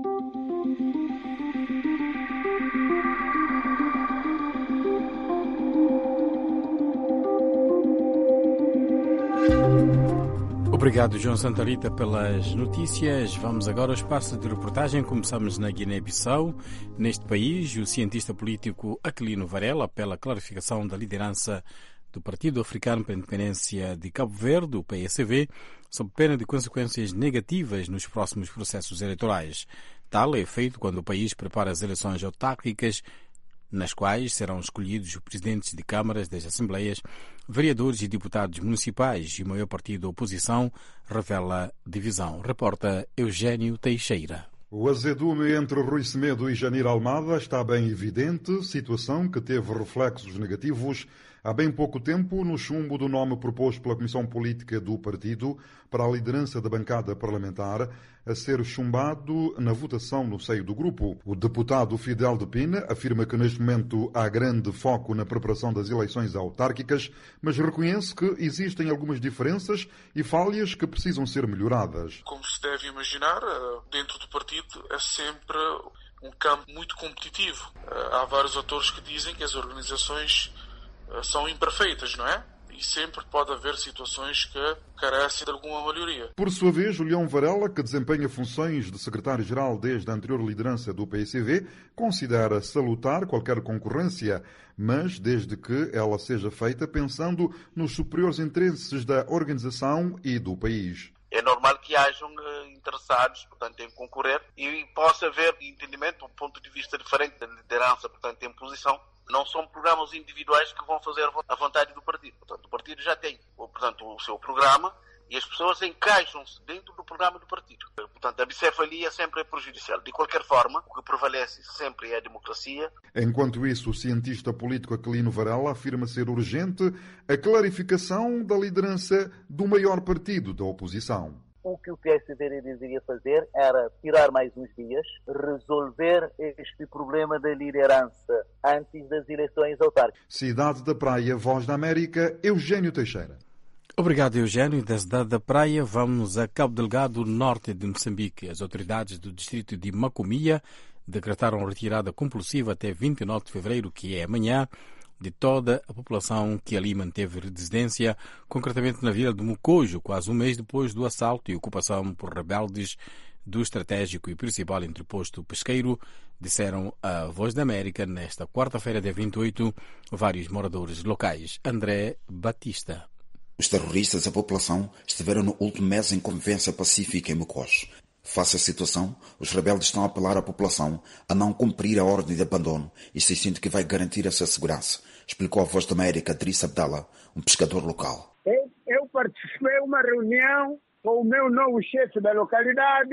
Obrigado, João Santarita, pelas notícias. Vamos agora ao espaço de reportagem. Começamos na Guiné-Bissau. Neste país, o cientista político Aquilino Varela apela à clarificação da liderança do Partido Africano para a Independência de Cabo Verde, o PACV, sob pena de consequências negativas nos próximos processos eleitorais. Tal é feito quando o país prepara as eleições autárquicas, nas quais serão escolhidos os presidentes de câmaras das assembleias, vereadores e deputados municipais, e o maior partido da oposição revela divisão. Reporta Eugênio Teixeira. O azedume entre Rui Semedo e Janir Almada está bem evidente, situação que teve reflexos negativos há bem pouco tempo no chumbo do nome proposto pela Comissão Política do Partido para a liderança da bancada parlamentar, a ser chumbado na votação no seio do grupo. O deputado Fidel de Pina afirma que neste momento há grande foco na preparação das eleições autárquicas, mas reconhece que existem algumas diferenças e falhas que precisam ser melhoradas. Como se deve imaginar, dentro do partido é sempre um campo muito competitivo. Há vários autores que dizem que as organizações são imperfeitas, não é? E sempre pode haver situações que carecem de alguma melhoria. Por sua vez, Julião Varela, que desempenha funções de secretário-geral desde a anterior liderança do PACV, considera salutar qualquer concorrência, mas desde que ela seja feita pensando nos superiores interesses da organização e do país. É normal que hajam interessados, portanto, em concorrer e possa haver entendimento, um ponto de vista diferente da liderança, portanto, em posição. Não são programas individuais que vão fazer a vontade do partido. Portanto, o partido já tem, portanto, o seu programa e as pessoas encaixam-se dentro do programa do partido. Portanto, a bicefalia sempre é prejudicial. De qualquer forma, o que prevalece sempre é a democracia. Enquanto isso, o cientista político Aquilino Varela afirma ser urgente a clarificação da liderança do maior partido da oposição. O que o PSDB deveria fazer era tirar mais uns dias, resolver este problema da liderança antes das eleições autárquicas. Cidade da Praia, Voz da América, Eugênio Teixeira. Obrigado, Eugênio. Da cidade da Praia, vamos a Cabo Delgado, norte de Moçambique. As autoridades do distrito de Macomia decretaram retirada compulsiva até 29 de fevereiro, que é amanhã, de toda a população que ali manteve residência, concretamente na vila de Mocojo, quase um mês depois do assalto e ocupação por rebeldes do estratégico e principal entreposto pesqueiro, disseram a Voz da América nesta quarta-feira, dia 28, vários moradores locais. André Batista. Os terroristas e a população estiveram no último mês em convivência pacífica em Mocojo. Face à situação, os rebeldes estão a apelar à população a não cumprir a ordem de abandono e se sente que vai garantir a sua segurança, explicou a Voz da América Driss Abdallah, um pescador local. Eu participei de uma reunião com o meu novo chefe da localidade,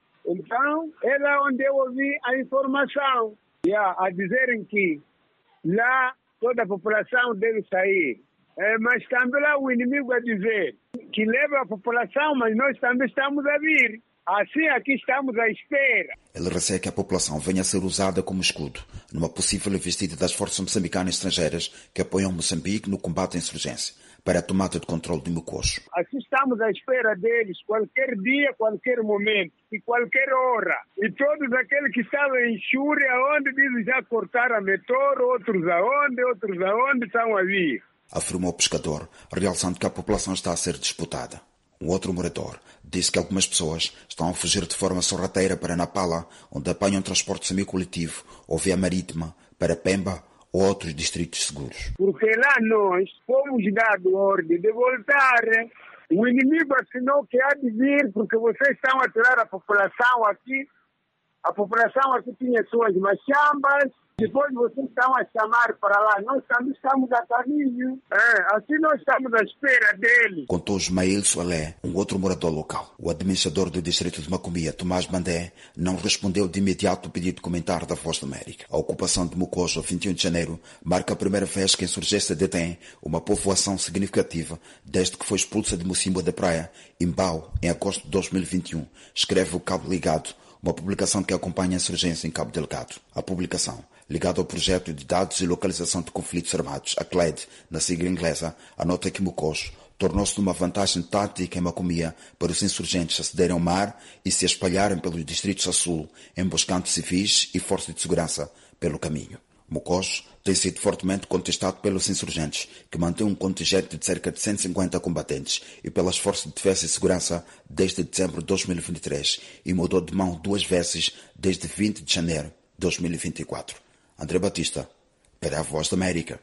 então é lá onde eu ouvi a informação, a dizerem que lá toda a população deve sair. Mas também lá o inimigo a dizer que leva a população, mas nós também estamos a vir. Assim aqui estamos à espera. Ele receia que a população venha a ser usada como escudo numa possível investida das forças moçambicanas estrangeiras que apoiam Moçambique no combate à insurgência para a tomada de controle de Mocojo. Assim estamos à espera deles, qualquer dia, qualquer momento e qualquer hora. E todos aqueles que estavam em Xúria, onde dizem já cortaram a metrô, outros aonde estão a vir. Afirmou o pescador, realçando que a população está a ser disputada. Um outro morador disse que algumas pessoas estão a fugir de forma sorrateira para Napala, onde apanham transporte semi-coletivo ou via marítima para Pemba ou outros distritos seguros. Porque lá nós fomos dado ordem de voltar. O inimigo assinou que há de vir porque vocês estão a tirar a população aqui A população aqui tinha suas machambas, depois vocês estão a chamar para lá. Nós estamos a caminho. Assim nós estamos à espera dele. Contou Ismael Soalé, um outro morador local. O administrador do distrito de Macomia, Tomás Bandé, não respondeu de imediato ao pedido de comentário da Voz da América. A ocupação de Mocojo, 21 de janeiro, marca a primeira vez que a insurgência detém uma povoação significativa desde que foi expulsa de Mocimboa da Praia, Imbau, em agosto de 2021, escreve o Cabo Ligado, uma publicação que acompanha a insurgência em Cabo Delgado. A publicação, ligada ao projeto de dados e localização de conflitos armados, a CLED, na sigla inglesa, anota que Mocojo tornou-se uma vantagem tática em Macomia para os insurgentes acederem ao mar e se espalharem pelos distritos a sul, emboscando civis e forças de segurança pelo caminho. Mocojo tem sido fortemente contestado pelos insurgentes, que mantêm um contingente de cerca de 150 combatentes, e pelas forças de defesa e segurança desde dezembro de 2023 e mudou de mão 2 vezes desde 20 de janeiro de 2024. André Batista, para a Voz da América.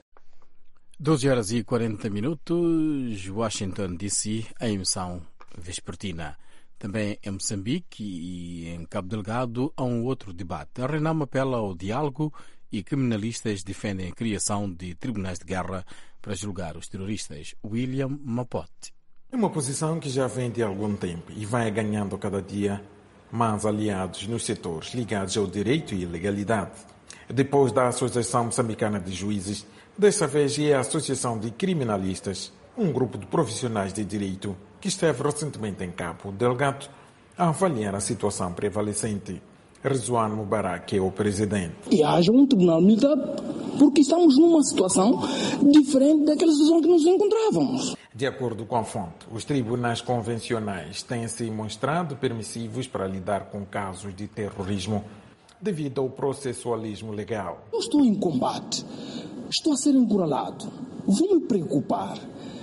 12h40, Washington, D.C., a emissão vespertina. Também em Moçambique e em Cabo Delgado há um outro debate. A Renamo apela ao diálogo e criminalistas defendem a criação de tribunais de guerra para julgar os terroristas. William Mapote. É uma posição que já vem de algum tempo e vai ganhando cada dia mais aliados nos setores ligados ao direito e legalidade. Depois da Associação Moçambicana de Juízes, desta vez é a Associação de Criminalistas, um grupo de profissionais de direito que esteve recentemente em Cabo Delgado a avaliar a situação prevalecente. Rizwan Mubarak é o presidente. E haja um tribunal militar porque estamos numa situação diferente daquela situação que nos encontrávamos. De acordo com a fonte, os tribunais convencionais têm se mostrado permissivos para lidar com casos de terrorismo devido ao processualismo legal. Eu estou em combate, estou a ser encurralado. Vou me preocupar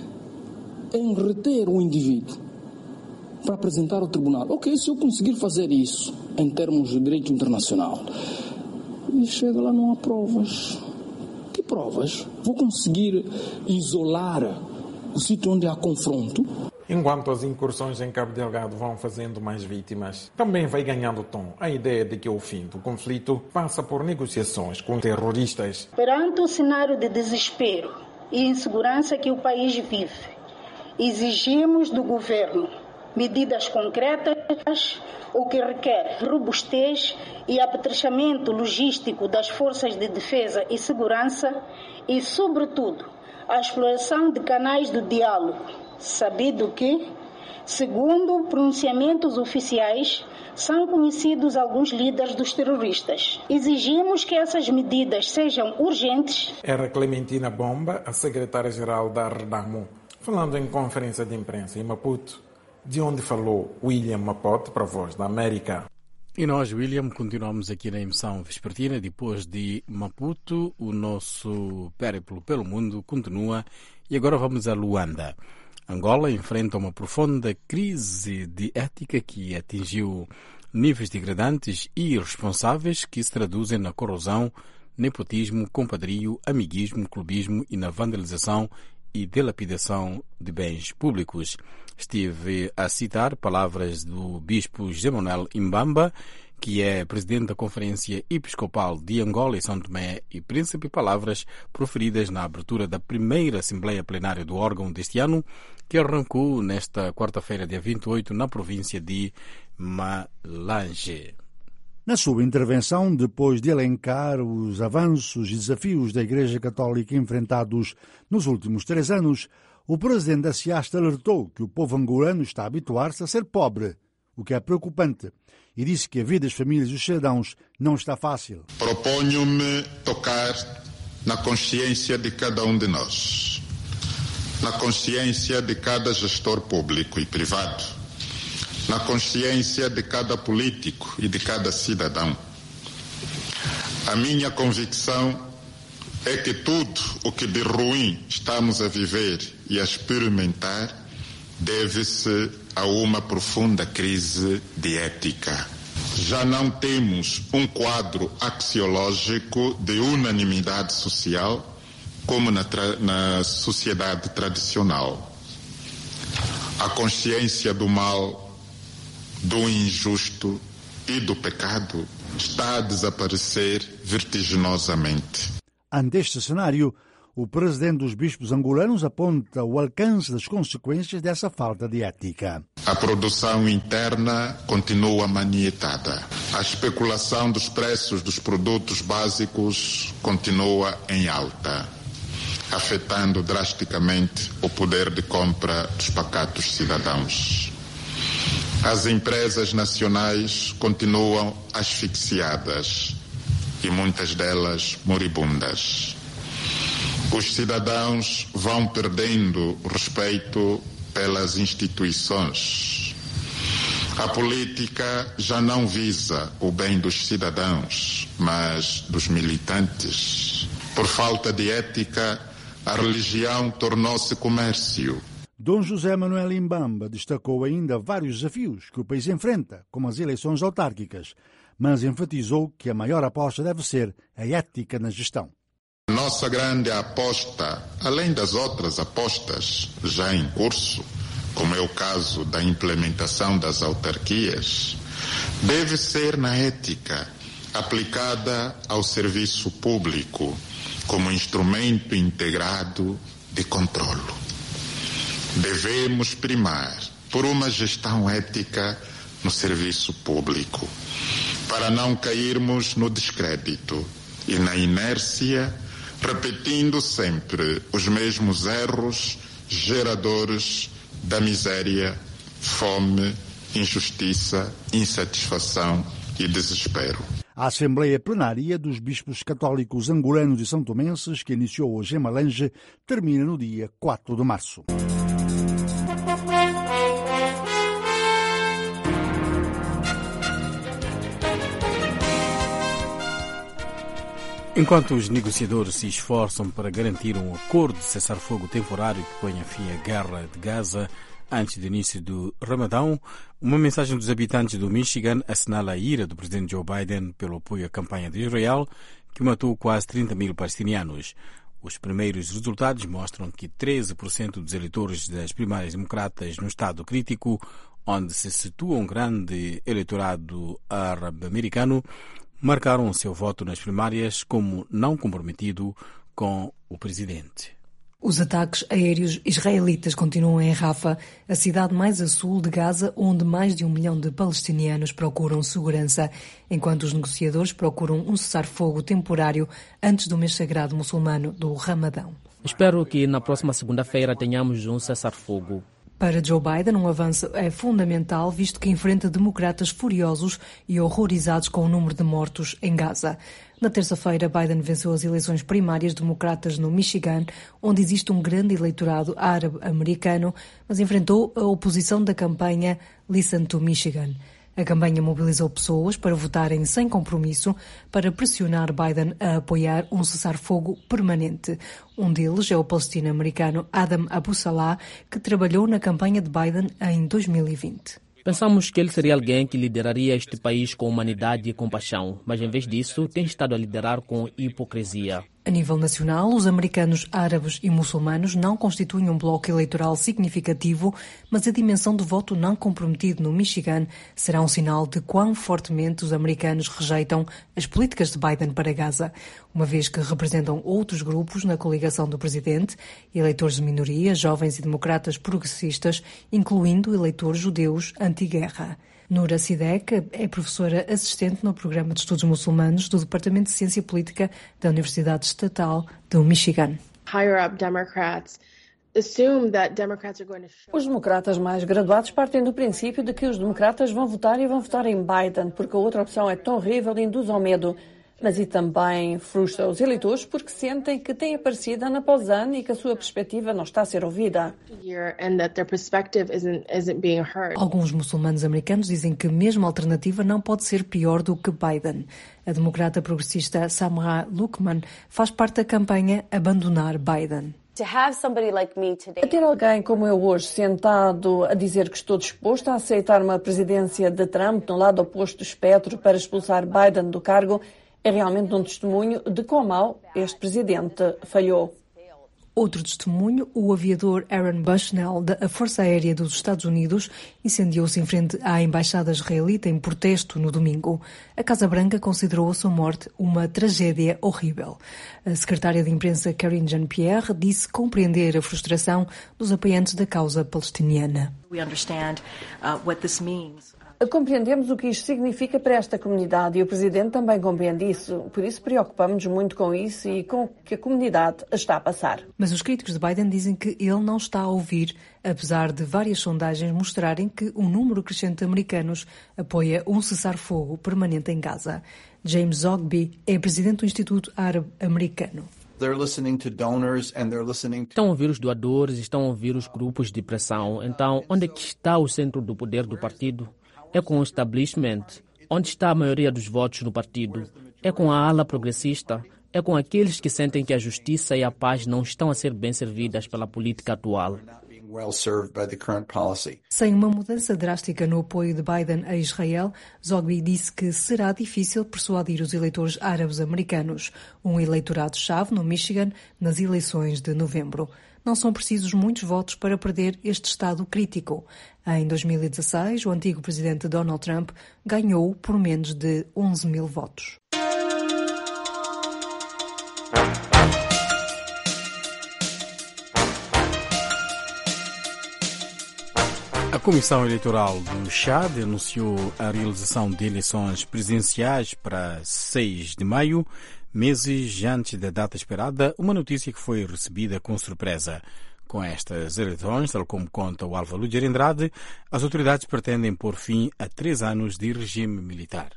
em reter o indivíduo para apresentar ao tribunal. Ok, se eu conseguir fazer isso em termos de direito internacional, e chega lá, não há provas. Que provas? Vou conseguir isolar o sítio onde há confronto? Enquanto as incursões em Cabo Delgado vão fazendo mais vítimas, também vai ganhando tom a ideia de que o fim do conflito passa por negociações com terroristas. Perante o cenário de desespero e insegurança que o país vive, exigimos do governo medidas concretas, o que requer robustez e apetrechamento logístico das forças de defesa e segurança e, sobretudo, a exploração de canais de diálogo, sabido que, segundo pronunciamentos oficiais, são conhecidos alguns líderes dos terroristas. Exigimos que essas medidas sejam urgentes. Era Clementina Bomba, a secretária-geral da Renamo, falando em conferência de imprensa em Maputo, de onde falou William Mapote para a Voz da América. E nós, William, continuamos aqui na emissão vespertina. Depois de Maputo, o nosso périplo pelo mundo continua e agora vamos a Luanda. Angola enfrenta uma profunda crise de ética que atingiu níveis degradantes e irresponsáveis que se traduzem na corrosão, nepotismo, compadrio, amiguismo, clubismo e na vandalização e dilapidação de bens públicos. Estive a citar palavras do bispo José Manuel Imbamba, que é presidente da Conferência Episcopal de Angola e São Tomé e Príncipe, palavras proferidas na abertura da primeira Assembleia Plenária do órgão deste ano, que arrancou nesta quarta-feira, dia 28, na província de Malange. Na sua intervenção, depois de elencar os avanços e desafios da Igreja Católica enfrentados nos últimos 3 anos, o presidente da SIAST alertou que o povo angolano está a habituar-se a ser pobre, o que é preocupante, e disse que a vida das famílias dos cidadãos não está fácil. Proponho-me tocar na consciência de cada um de nós, na consciência de cada gestor público e privado, na consciência de cada político e de cada cidadão. A minha convicção é que tudo o que de ruim estamos a viver e a experimentar deve-se a uma profunda crise de ética. Já não temos um quadro axiológico de unanimidade social como na sociedade tradicional. A consciência do mal, do injusto e do pecado está a desaparecer vertiginosamente. Ante este cenário, o presidente dos bispos angolanos aponta o alcance das consequências dessa falta de ética. A produção interna continua manietada. A especulação dos preços dos produtos básicos continua em alta, afetando drasticamente o poder de compra dos pacatos cidadãos. As empresas nacionais continuam asfixiadas e muitas delas moribundas. Os cidadãos vão perdendo o respeito pelas instituições. A política já não visa o bem dos cidadãos, mas dos militantes. Por falta de ética, a religião tornou-se comércio. Dom José Manuel Imbamba destacou ainda vários desafios que o país enfrenta, como as eleições autárquicas, mas enfatizou que a maior aposta deve ser a ética na gestão. Nossa grande aposta, além das outras apostas já em curso, como é o caso da implementação das autarquias, deve ser na ética aplicada ao serviço público como instrumento integrado de controlo. Devemos primar por uma gestão ética no serviço público, para não cairmos no descrédito e na inércia, repetindo sempre os mesmos erros geradores da miséria, fome, injustiça, insatisfação e desespero. A Assembleia Plenária dos Bispos Católicos Angolanos e Santomenses, que iniciou hoje em Malange, termina no dia 4 de março. Enquanto os negociadores se esforçam para garantir um acordo de cessar-fogo temporário que ponha fim à guerra de Gaza antes do início do Ramadão, uma mensagem dos habitantes do Michigan assinala a ira do presidente Joe Biden pelo apoio à campanha de Israel, que matou quase 30 mil palestinianos. Os primeiros resultados mostram que 13% dos eleitores das primárias democratas no estado crítico, onde se situa um grande eleitorado árabe-americano, marcaram o seu voto nas primárias como não comprometido com o presidente. Os ataques aéreos israelitas continuam em Rafah, a cidade mais a sul de Gaza, onde mais de 1 milhão de palestinianos procuram segurança, enquanto os negociadores procuram um cessar-fogo temporário antes do mês sagrado muçulmano do Ramadão. Espero que na próxima segunda-feira tenhamos um cessar-fogo. Para Joe Biden, um avanço é fundamental, visto que enfrenta democratas furiosos e horrorizados com o número de mortos em Gaza. Na terça-feira, Biden venceu as eleições primárias democratas no Michigan, onde existe um grande eleitorado árabe-americano, mas enfrentou a oposição da campanha Listen to Michigan. A campanha mobilizou pessoas para votarem sem compromisso para pressionar Biden a apoiar um cessar-fogo permanente. Um deles é o palestino-americano Adam Abu Salah, que trabalhou na campanha de Biden em 2020. Pensamos que ele seria alguém que lideraria este país com humanidade e compaixão, mas em vez disso tem estado a liderar com hipocrisia. A nível nacional, os americanos árabes e muçulmanos não constituem um bloco eleitoral significativo, mas a dimensão do voto não comprometido no Michigan será um sinal de quão fortemente os americanos rejeitam as políticas de Biden para Gaza, uma vez que representam outros grupos na coligação do presidente, eleitores de minoria, jovens e democratas progressistas, incluindo eleitores judeus anti-guerra. Noura Sidek é professora assistente no Programa de Estudos Muçulmanos do Departamento de Ciência Política da Universidade Estatal do Michigan. Os democratas mais graduados partem do princípio de que os democratas vão votar em Biden, porque a outra opção é tão horrível e induz ao medo. Mas e também frustra os eleitores porque sentem que têm aparecido ano após ano e que a sua perspectiva não está a ser ouvida. Alguns muçulmanos americanos dizem que mesmo a alternativa não pode ser pior do que Biden. A democrata progressista Samra Luqman faz parte da campanha Abandonar Biden. A ter alguém como eu hoje sentado a dizer que estou disposto a aceitar uma presidência de Trump no lado oposto do espectro para expulsar Biden do cargo é realmente um testemunho de quão mal este presidente falhou. Outro testemunho, o aviador Aaron Bushnell, da Força Aérea dos Estados Unidos, incendiou-se em frente à Embaixada Israelita em protesto no domingo. A Casa Branca considerou a sua morte uma tragédia horrível. A secretária de imprensa Karine Jean-Pierre disse compreender a frustração dos apoiantes da causa palestiniana. Compreendemos o que isto significa para esta comunidade e o Presidente também compreende isso. Por isso preocupamos-nos muito com isso e com o que a comunidade está a passar. Mas os críticos de Biden dizem que ele não está a ouvir, apesar de várias sondagens mostrarem que um número crescente de americanos apoia um cessar-fogo permanente em Gaza. James Zogby é presidente do Instituto Árabe Americano. Estão a ouvir os doadores, estão a ouvir os grupos de pressão. Então, onde é que está o centro do poder do partido? É com o establishment. Onde está a maioria dos votos no partido? É com a ala progressista. É com aqueles que sentem que a justiça e a paz não estão a ser bem servidas pela política atual. Sem uma mudança drástica no apoio de Biden a Israel, Zogby disse que será difícil persuadir os eleitores árabes americanos, um eleitorado-chave no Michigan nas eleições de novembro. Não são precisos muitos votos para perder este estado crítico. Em 2016, o antigo presidente Donald Trump ganhou por menos de 11 mil votos. A Comissão Eleitoral do Chad anunciou a realização de eleições presidenciais para 6 de maio, meses antes da data esperada, uma notícia que foi recebida com surpresa. Com estas eleições, tal como conta o Álvaro de Andrade, as autoridades pretendem pôr fim a 3 anos de regime militar.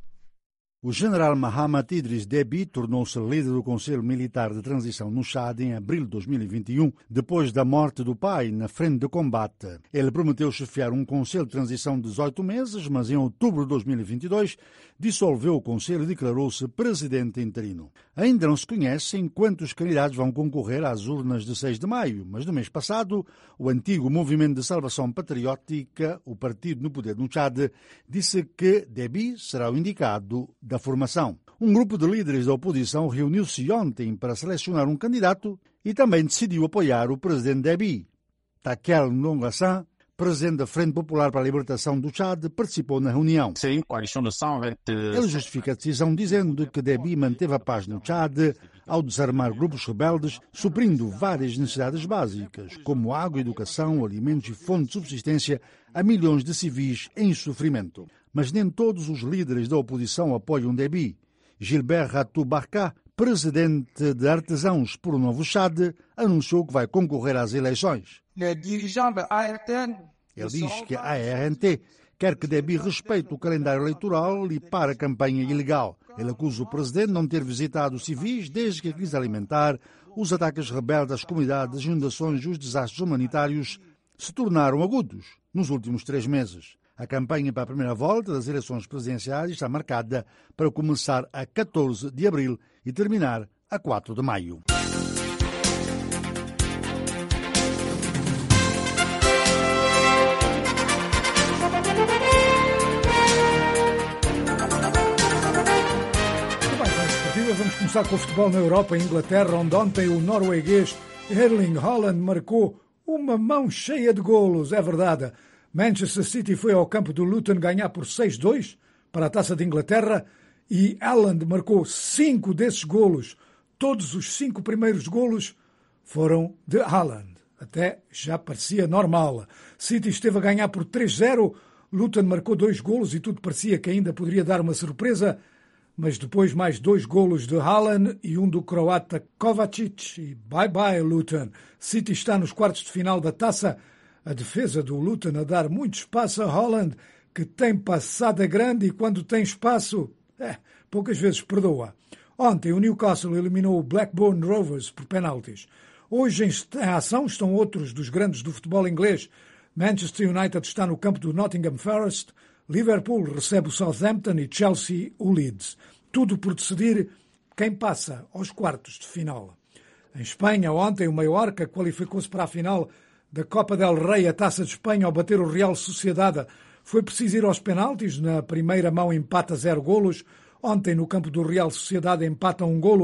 O general Mahamat Idris Deby tornou-se líder do Conselho Militar de Transição no Chad em abril de 2021, depois da morte do pai na frente de combate. Ele prometeu chefiar um Conselho de Transição de 18 meses, mas em outubro de 2022 dissolveu o Conselho e declarou-se presidente interino. Ainda não se conhecem quantos candidatos vão concorrer às urnas de 6 de maio, mas no mês passado, o antigo Movimento de Salvação Patriótica, o partido no poder no Chad, disse que Deby será o indicado da formação. Um grupo de líderes da oposição reuniu-se ontem para selecionar um candidato e também decidiu apoiar o presidente Deby. Takel Nongassan, presidente da Frente Popular para a Libertação do Chad, participou na reunião. Ele justifica a decisão dizendo que Deby manteve a paz no Chad ao desarmar grupos rebeldes, suprindo várias necessidades básicas, como água, educação, alimentos e fonte de subsistência a milhões de civis em sofrimento. Mas nem todos os líderes da oposição apoiam Deby. Gilbert Ratou Barka, presidente de Artesãos por um Novo Chad, anunciou que vai concorrer às eleições. Ele diz que a ARNT quer que Deby respeite o calendário eleitoral e pare a campanha ilegal. Ele acusa o presidente de não ter visitado os civis desde que a crise alimentar, os ataques rebeldes às comunidades, as inundações e os desastres humanitários se tornaram agudos nos últimos 3 meses. A campanha para a primeira volta das eleições presidenciais está marcada para começar a 14 de abril e terminar a 4 de maio. Vamos começar com o futebol na Europa e Inglaterra, onde ontem o norueguês Erling Haaland marcou uma mão cheia de golos, é verdade. Manchester City foi ao campo do Luton ganhar por 6-2 para a Taça de Inglaterra e Haaland marcou 5 desses golos. Todos os 5 primeiros golos foram de Haaland. Até já parecia normal. City esteve a ganhar por 3-0, Luton marcou 2 golos e tudo parecia que ainda poderia dar uma surpresa, mas depois mais 2 golos de Haaland e um do croata Kovacic e bye-bye Luton. City está nos quartos de final da Taça. A defesa do Luton a dar muito espaço a Haaland, que tem passada grande e quando tem espaço, poucas vezes perdoa. Ontem o Newcastle eliminou o Blackburn Rovers por penaltis. Hoje em ação estão outros dos grandes do futebol inglês. Manchester United está no campo do Nottingham Forest, Liverpool recebe o Southampton e Chelsea o Leeds. Tudo por decidir quem passa aos quartos de final. Em Espanha, ontem o Mallorca qualificou-se para a final da Copa del Rei, a Taça de Espanha, ao bater o Real Sociedade. Foi preciso ir aos penaltis. Na primeira mão empata 0 golos. Ontem, no campo do Real Sociedade, empata 1 golo.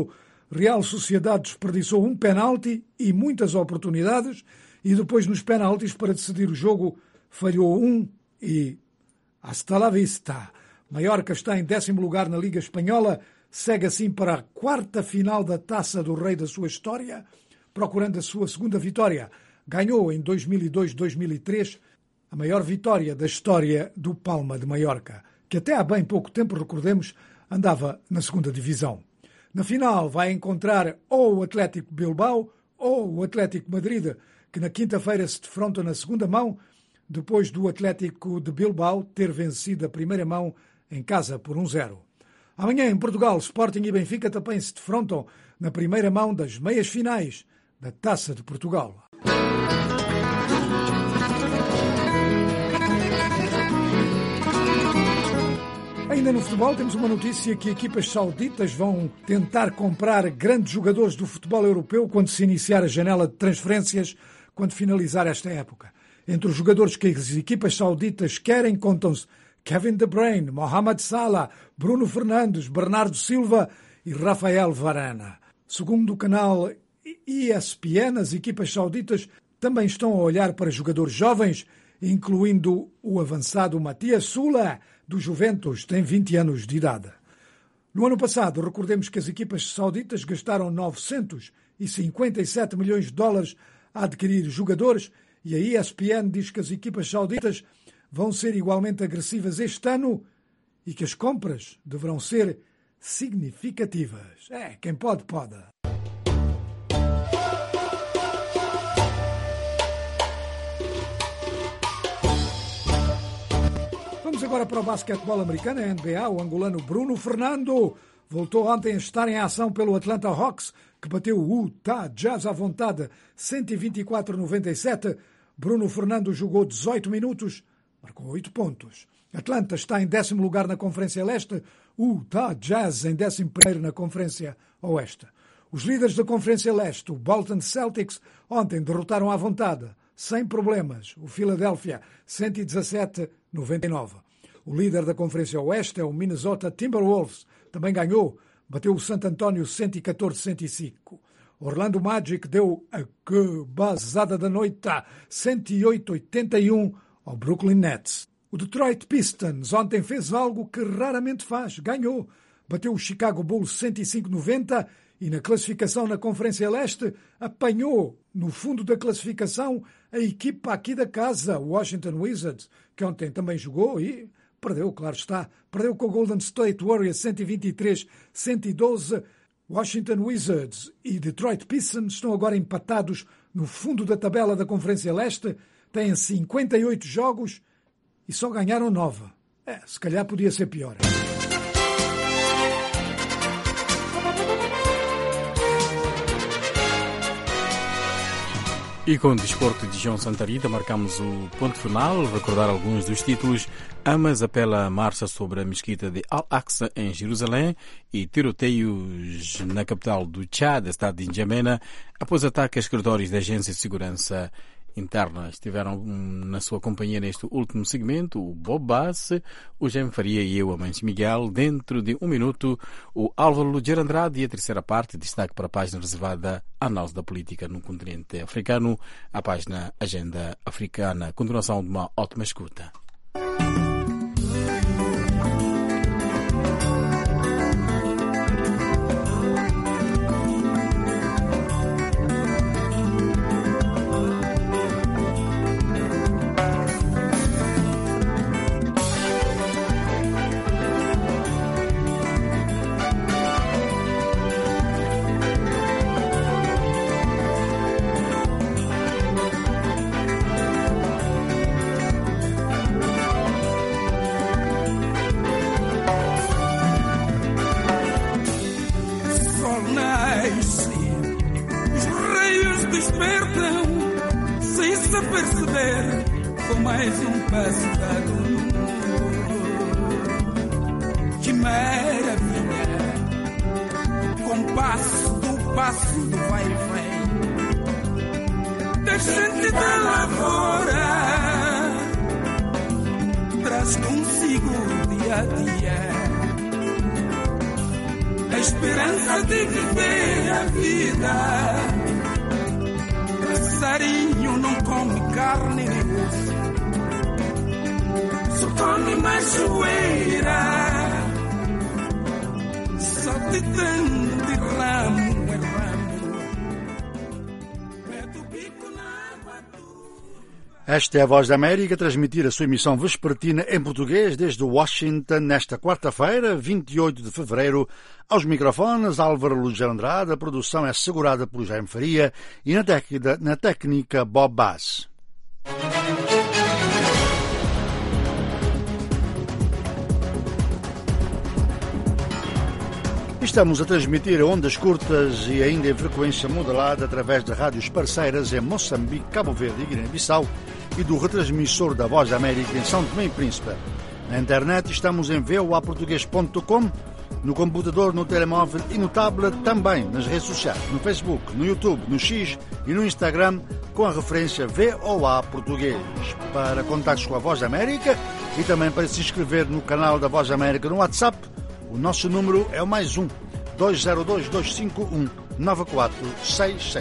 Real Sociedade desperdiçou um penalti e muitas oportunidades e depois nos penaltis para decidir o jogo falhou um e hasta la vista. Mallorca está em 10º lugar na Liga Espanhola, segue assim para a 4ª final da Taça do Rei da sua história, procurando a sua segunda vitória. Ganhou em 2002-2003 a maior vitória da história do Palma de Mallorca, que até há bem pouco tempo, recordemos, andava na 2ª divisão. Na final vai encontrar ou o Atlético Bilbao ou o Atlético Madrid, que na quinta-feira se defrontam na segunda mão, depois do Atlético de Bilbao ter vencido a primeira mão em casa por 1-0. Amanhã em Portugal, Sporting e Benfica também se defrontam na primeira mão das meias finais da Taça de Portugal. Ainda no futebol temos uma notícia que equipas sauditas vão tentar comprar grandes jogadores do futebol europeu quando se iniciar a janela de transferências, quando finalizar esta época. Entre os jogadores que as equipas sauditas querem contam-se Kevin De Bruyne, Mohamed Salah, Bruno Fernandes, Bernardo Silva e Rafael Varane. Segundo o canal ESPN, as equipas sauditas também estão a olhar para jogadores jovens, incluindo o avançado Matías Sula, do Juventus, tem 20 anos de idade. No ano passado, recordemos que as equipas sauditas gastaram 957 milhões de dólares a adquirir jogadores e a ESPN diz que as equipas sauditas vão ser igualmente agressivas este ano e que as compras deverão ser significativas. Quem pode, pode. Vamos agora para o basquetebol americano, a NBA. O angolano Bruno Fernando voltou ontem a estar em ação pelo Atlanta Hawks, que bateu o Utah Jazz à vontade, 124-97. Bruno Fernando jogou 18 minutos, marcou 8 pontos. Atlanta está em 10º lugar na Conferência Leste, Utah Jazz em 11º na Conferência Oeste. Os líderes da Conferência Leste, o Bolton Celtics, ontem derrotaram à vontade, sem problemas, o Philadelphia 117-99. O líder da Conferência Oeste é o Minnesota Timberwolves, também ganhou, bateu o San Antonio 114-105. Orlando Magic deu a que basada da noite 108-81 ao Brooklyn Nets. O Detroit Pistons ontem fez algo que raramente faz, ganhou, bateu o Chicago Bulls 105-90 e na classificação na Conferência Leste apanhou no fundo da classificação a equipa aqui da casa, o Washington Wizards, que ontem também jogou e perdeu, claro está, perdeu com o Golden State Warriors 123-112. Washington Wizards e Detroit Pistons estão agora empatados no fundo da tabela da Conferência Leste, têm 58 jogos e só ganharam 9. Se calhar podia ser pior. E com o desporto de João Santarita marcamos o ponto final, recordar alguns dos títulos. Hamas apela a marcha sobre a mesquita de Al-Aqsa em Jerusalém e tiroteios na capital do Tchad, estado de N'Djamena, após ataque a escritórios da Agência de Segurança Interna. Estiveram na sua companhia neste último segmento o Bob Bass, o Jaime Faria e eu, Amancio Miguel. Dentro de um minuto, o Álvaro Luger Andrade e a terceira parte, destaque para a página reservada à análise da política no continente africano, a página Agenda Africana. Continuação de uma ótima escuta. a esperança de viver a vida. Passarinho não come carne nem osso, só come machoeira. Só te dando de ramo em ramo, mete o bico na água. Esta é a Voz da América, a transmitir a sua emissão vespertina em português desde Washington, nesta quarta-feira, 28 de fevereiro. Aos microfones, Álvaro Luz Andrade, a produção é assegurada por Jaime Faria e na técnica Bob Bass. Estamos a transmitir a ondas curtas e ainda em frequência modulada através de rádios parceiras em Moçambique, Cabo Verde e Guiné-Bissau e do retransmissor da Voz da América em São Tomé e Príncipe. Na internet estamos em voaportugues.com, no computador, no telemóvel e no tablet, também nas redes sociais, no Facebook, no YouTube, no X e no Instagram, com a referência VOA Português. Para contactos com a Voz da América e também para se inscrever no canal da Voz da América no WhatsApp, o nosso número é o +1 202 251 9466.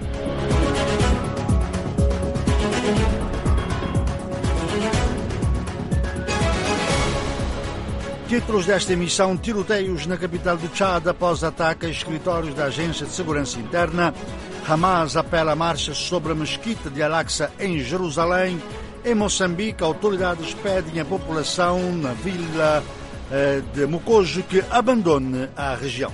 Títulos desta emissão: tiroteios na capital do Tchad após ataque a escritórios da Agência de Segurança Interna. Hamas apela a marchas sobre a mesquita de Al-Aqsa em Jerusalém. Em Moçambique, autoridades pedem à população na vila de Mucojo que abandone a região.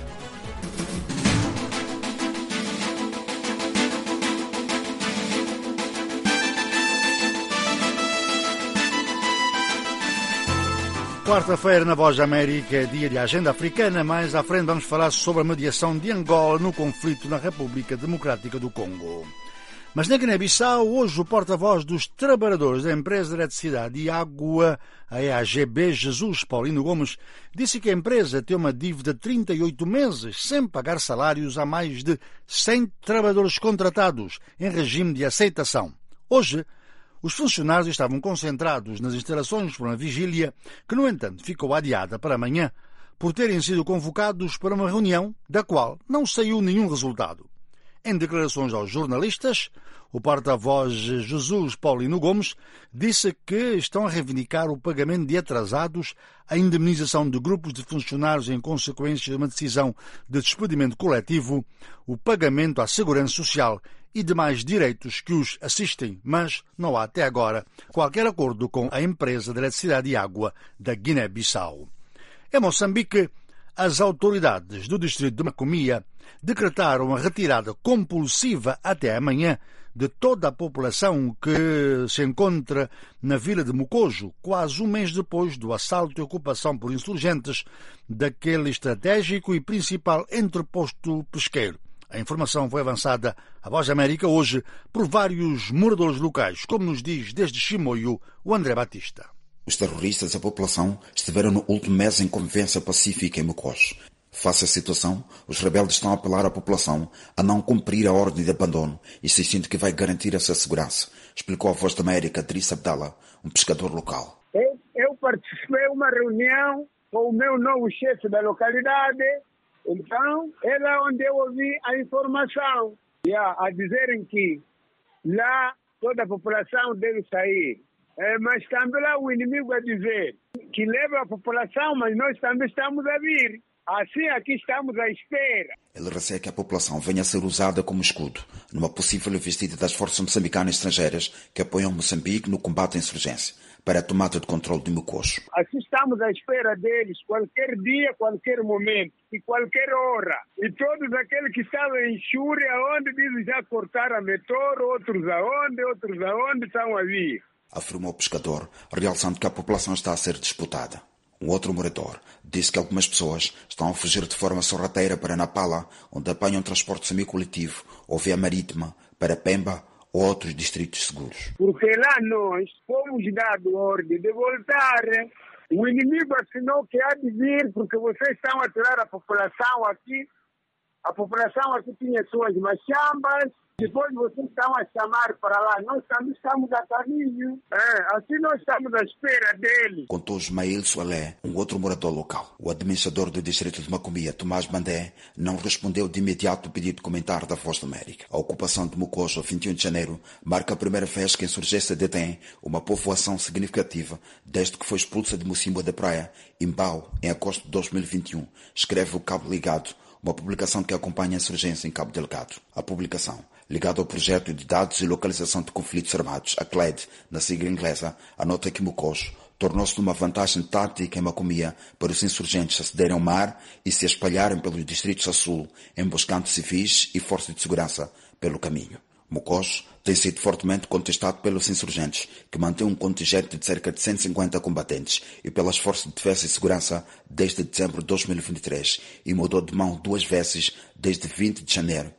Quarta-feira na Voz da América é dia de agenda africana. Mais à frente vamos falar sobre a mediação de Angola no conflito na República Democrática do Congo. Mas na Guiné-Bissau, hoje o porta-voz dos trabalhadores da empresa de eletricidade e água, a EAGB, Jesus Paulino Gomes, disse que a empresa tem uma dívida de 38 meses sem pagar salários a mais de 100 trabalhadores contratados em regime de aceitação. Hoje, os funcionários estavam concentrados nas instalações por uma vigília que, no entanto, ficou adiada para amanhã por terem sido convocados para uma reunião da qual não saiu nenhum resultado. Em declarações aos jornalistas, o porta-voz Jesus Paulino Gomes disse que estão a reivindicar o pagamento de atrasados, a indemnização de grupos de funcionários em consequência de uma decisão de despedimento coletivo, o pagamento à segurança social e demais direitos que os assistem, mas não há até agora qualquer acordo com a empresa de eletricidade e água da Guiné-Bissau. Em Moçambique, as autoridades do distrito de Macomia decretaram a retirada compulsiva até amanhã de toda a população que se encontra na vila de Mucojo, quase um mês depois do assalto e ocupação por insurgentes daquele estratégico e principal entreposto pesqueiro. A informação foi avançada à Voz da América hoje por vários moradores locais, como nos diz desde Chimoio o André Batista. Os terroristas e a população estiveram no último mês em convivência pacífica em Mucojo. Face à situação, os rebeldes estão a apelar à população a não cumprir a ordem de abandono e se sente que vai garantir a sua segurança, explicou a Voz da América Driss Abdallah, um pescador local. Eu participei de uma reunião com o meu novo chefe da localidade, então é lá onde eu ouvi a informação, a dizerem que lá toda a população deve sair. Mas também lá o inimigo a dizer que leva a população, mas nós também estamos a vir. Assim aqui estamos à espera. Ele receia que a população venha a ser usada como escudo numa possível investida das forças moçambicanas estrangeiras que apoiam Moçambique no combate à insurgência para a tomada de controle de Mucojo. Assim estamos à espera deles, qualquer dia, qualquer momento e qualquer hora. E todos aqueles que estavam em Chure, aonde dizem já cortar a metrô, outros aonde estão a vir. Afirmou o pescador, realçando que a população está a ser disputada. Um outro morador disse que algumas pessoas estão a fugir de forma sorrateira para Napala, onde apanham transporte semi-coletivo ou via marítima para Pemba ou outros distritos seguros. Porque lá nós fomos dado ordem de voltar. O inimigo assinou que há de vir porque vocês estão a tirar a população aqui A população aqui tinha suas machambas, depois vocês estão a chamar para lá. Nós também estamos a caminho. Assim nós estamos à espera dele. Contou Ismael Soalé, um outro morador local. O administrador do distrito de Macomia, Tomás Bandé, não respondeu de imediato o pedido de comentário da Voz da América. A ocupação de Mocojo, 21 de janeiro, marca a primeira vez que a insurgência detém uma povoação significativa desde que foi expulsa de Mocimboa da Praia, Imbau, em agosto de 2021, escreve o Cabo Ligado, uma publicação que acompanha a insurgência em Cabo Delgado. A publicação, ligada ao projeto de dados e localização de conflitos armados, a CLED, na sigla inglesa, anota que Mocojo tornou-se uma vantagem tática em Macomia para os insurgentes acederem ao mar e se espalharem pelos distritos a sul, emboscando civis e forças de segurança pelo caminho. Mocojo tem sido fortemente contestado pelos insurgentes, que mantêm um contingente de cerca de 150 combatentes, e pelas forças de defesa e segurança desde dezembro de 2023 e mudou de mão 2 vezes desde 20 de janeiro de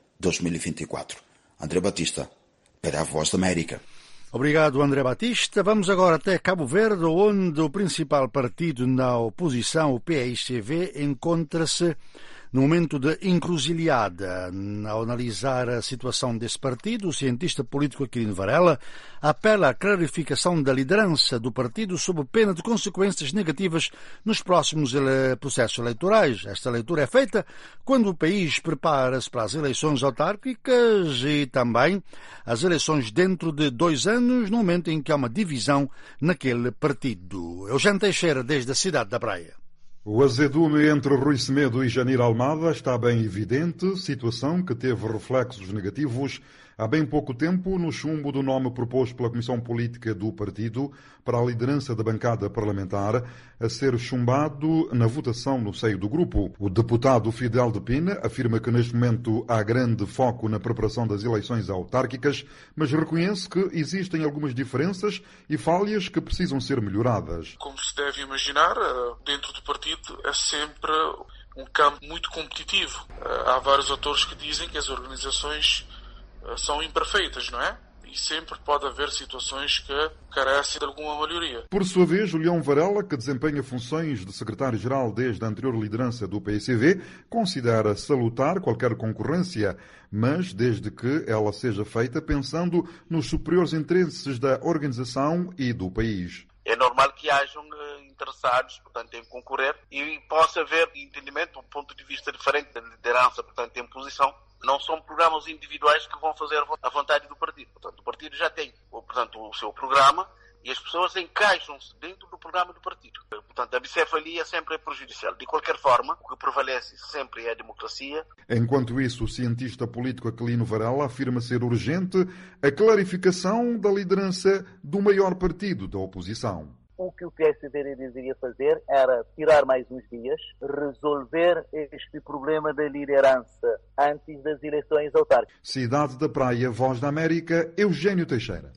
2024. André Batista, para a Voz da América. Obrigado, André Batista. Vamos agora até Cabo Verde, onde o principal partido na oposição, o PAICV, encontra-se no momento de encruzilhada. Ao analisar a situação desse partido, o cientista político Aquilino Varela apela à clarificação da liderança do partido sob pena de consequências negativas nos próximos processos eleitorais. Esta leitura é feita quando o país prepara-se para as eleições autárquicas e também as eleições dentro de 2 anos, no momento em que há uma divisão naquele partido. Eugênio Teixeira, desde a cidade da Praia. O azedume entre Rui Semedo e Janir Almada está bem evidente, situação que teve reflexos negativos há bem pouco tempo no chumbo do nome proposto pela Comissão Política do Partido para a liderança da bancada parlamentar, a ser chumbado na votação no seio do grupo. O deputado Fidel de Pina afirma que neste momento há grande foco na preparação das eleições autárquicas, mas reconhece que existem algumas diferenças e falhas que precisam ser melhoradas. Como se deve imaginar, dentro do partido é sempre um campo muito competitivo. Há vários autores que dizem que as organizações são imperfeitas, não é? E sempre pode haver situações que carecem de alguma melhoria. Por sua vez, Julião Varela, que desempenha funções de secretário-geral desde a anterior liderança do PAICV, considera salutar qualquer concorrência, mas desde que ela seja feita pensando nos superiores interesses da organização e do país. É normal que hajam interessados, portanto, em concorrer e possa haver entendimento, um ponto de vista diferente da liderança, portanto, em posição. Não são programas individuais que vão fazer a vontade do partido. Portanto, o partido já tem, portanto, o seu programa e as pessoas encaixam-se dentro do programa do partido. Portanto, a bicefalia sempre é prejudicial. De qualquer forma, o que prevalece sempre é a democracia. Enquanto isso, o cientista político Aquilino Varela afirma ser urgente a clarificação da liderança do maior partido da oposição. O que o PSDB deveria fazer era tirar mais uns dias, resolver este problema da liderança antes das eleições autárquicas. Cidade da Praia, Voz da América, Eugênio Teixeira.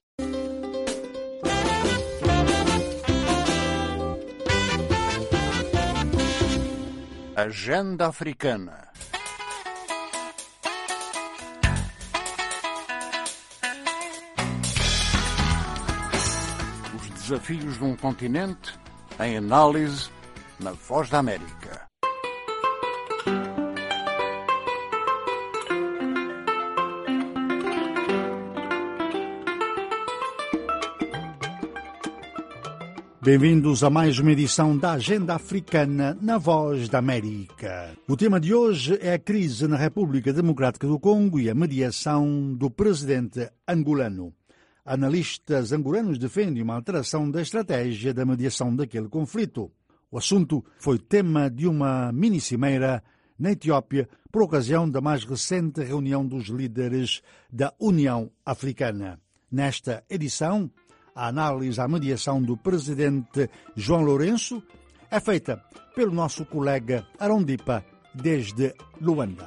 Agenda Africana. Desafios de um continente em análise na Voz da América. Bem-vindos a mais uma edição da Agenda Africana na Voz da América. O tema de hoje é a crise na República Democrática do Congo e a mediação do presidente angolano. Analistas angolanos defendem uma alteração da estratégia da mediação daquele conflito. O assunto foi tema de uma mini-cimeira na Etiópia por ocasião da mais recente reunião dos líderes da União Africana. Nesta edição, a análise à mediação do presidente João Lourenço é feita pelo nosso colega Arondipa, desde Luanda.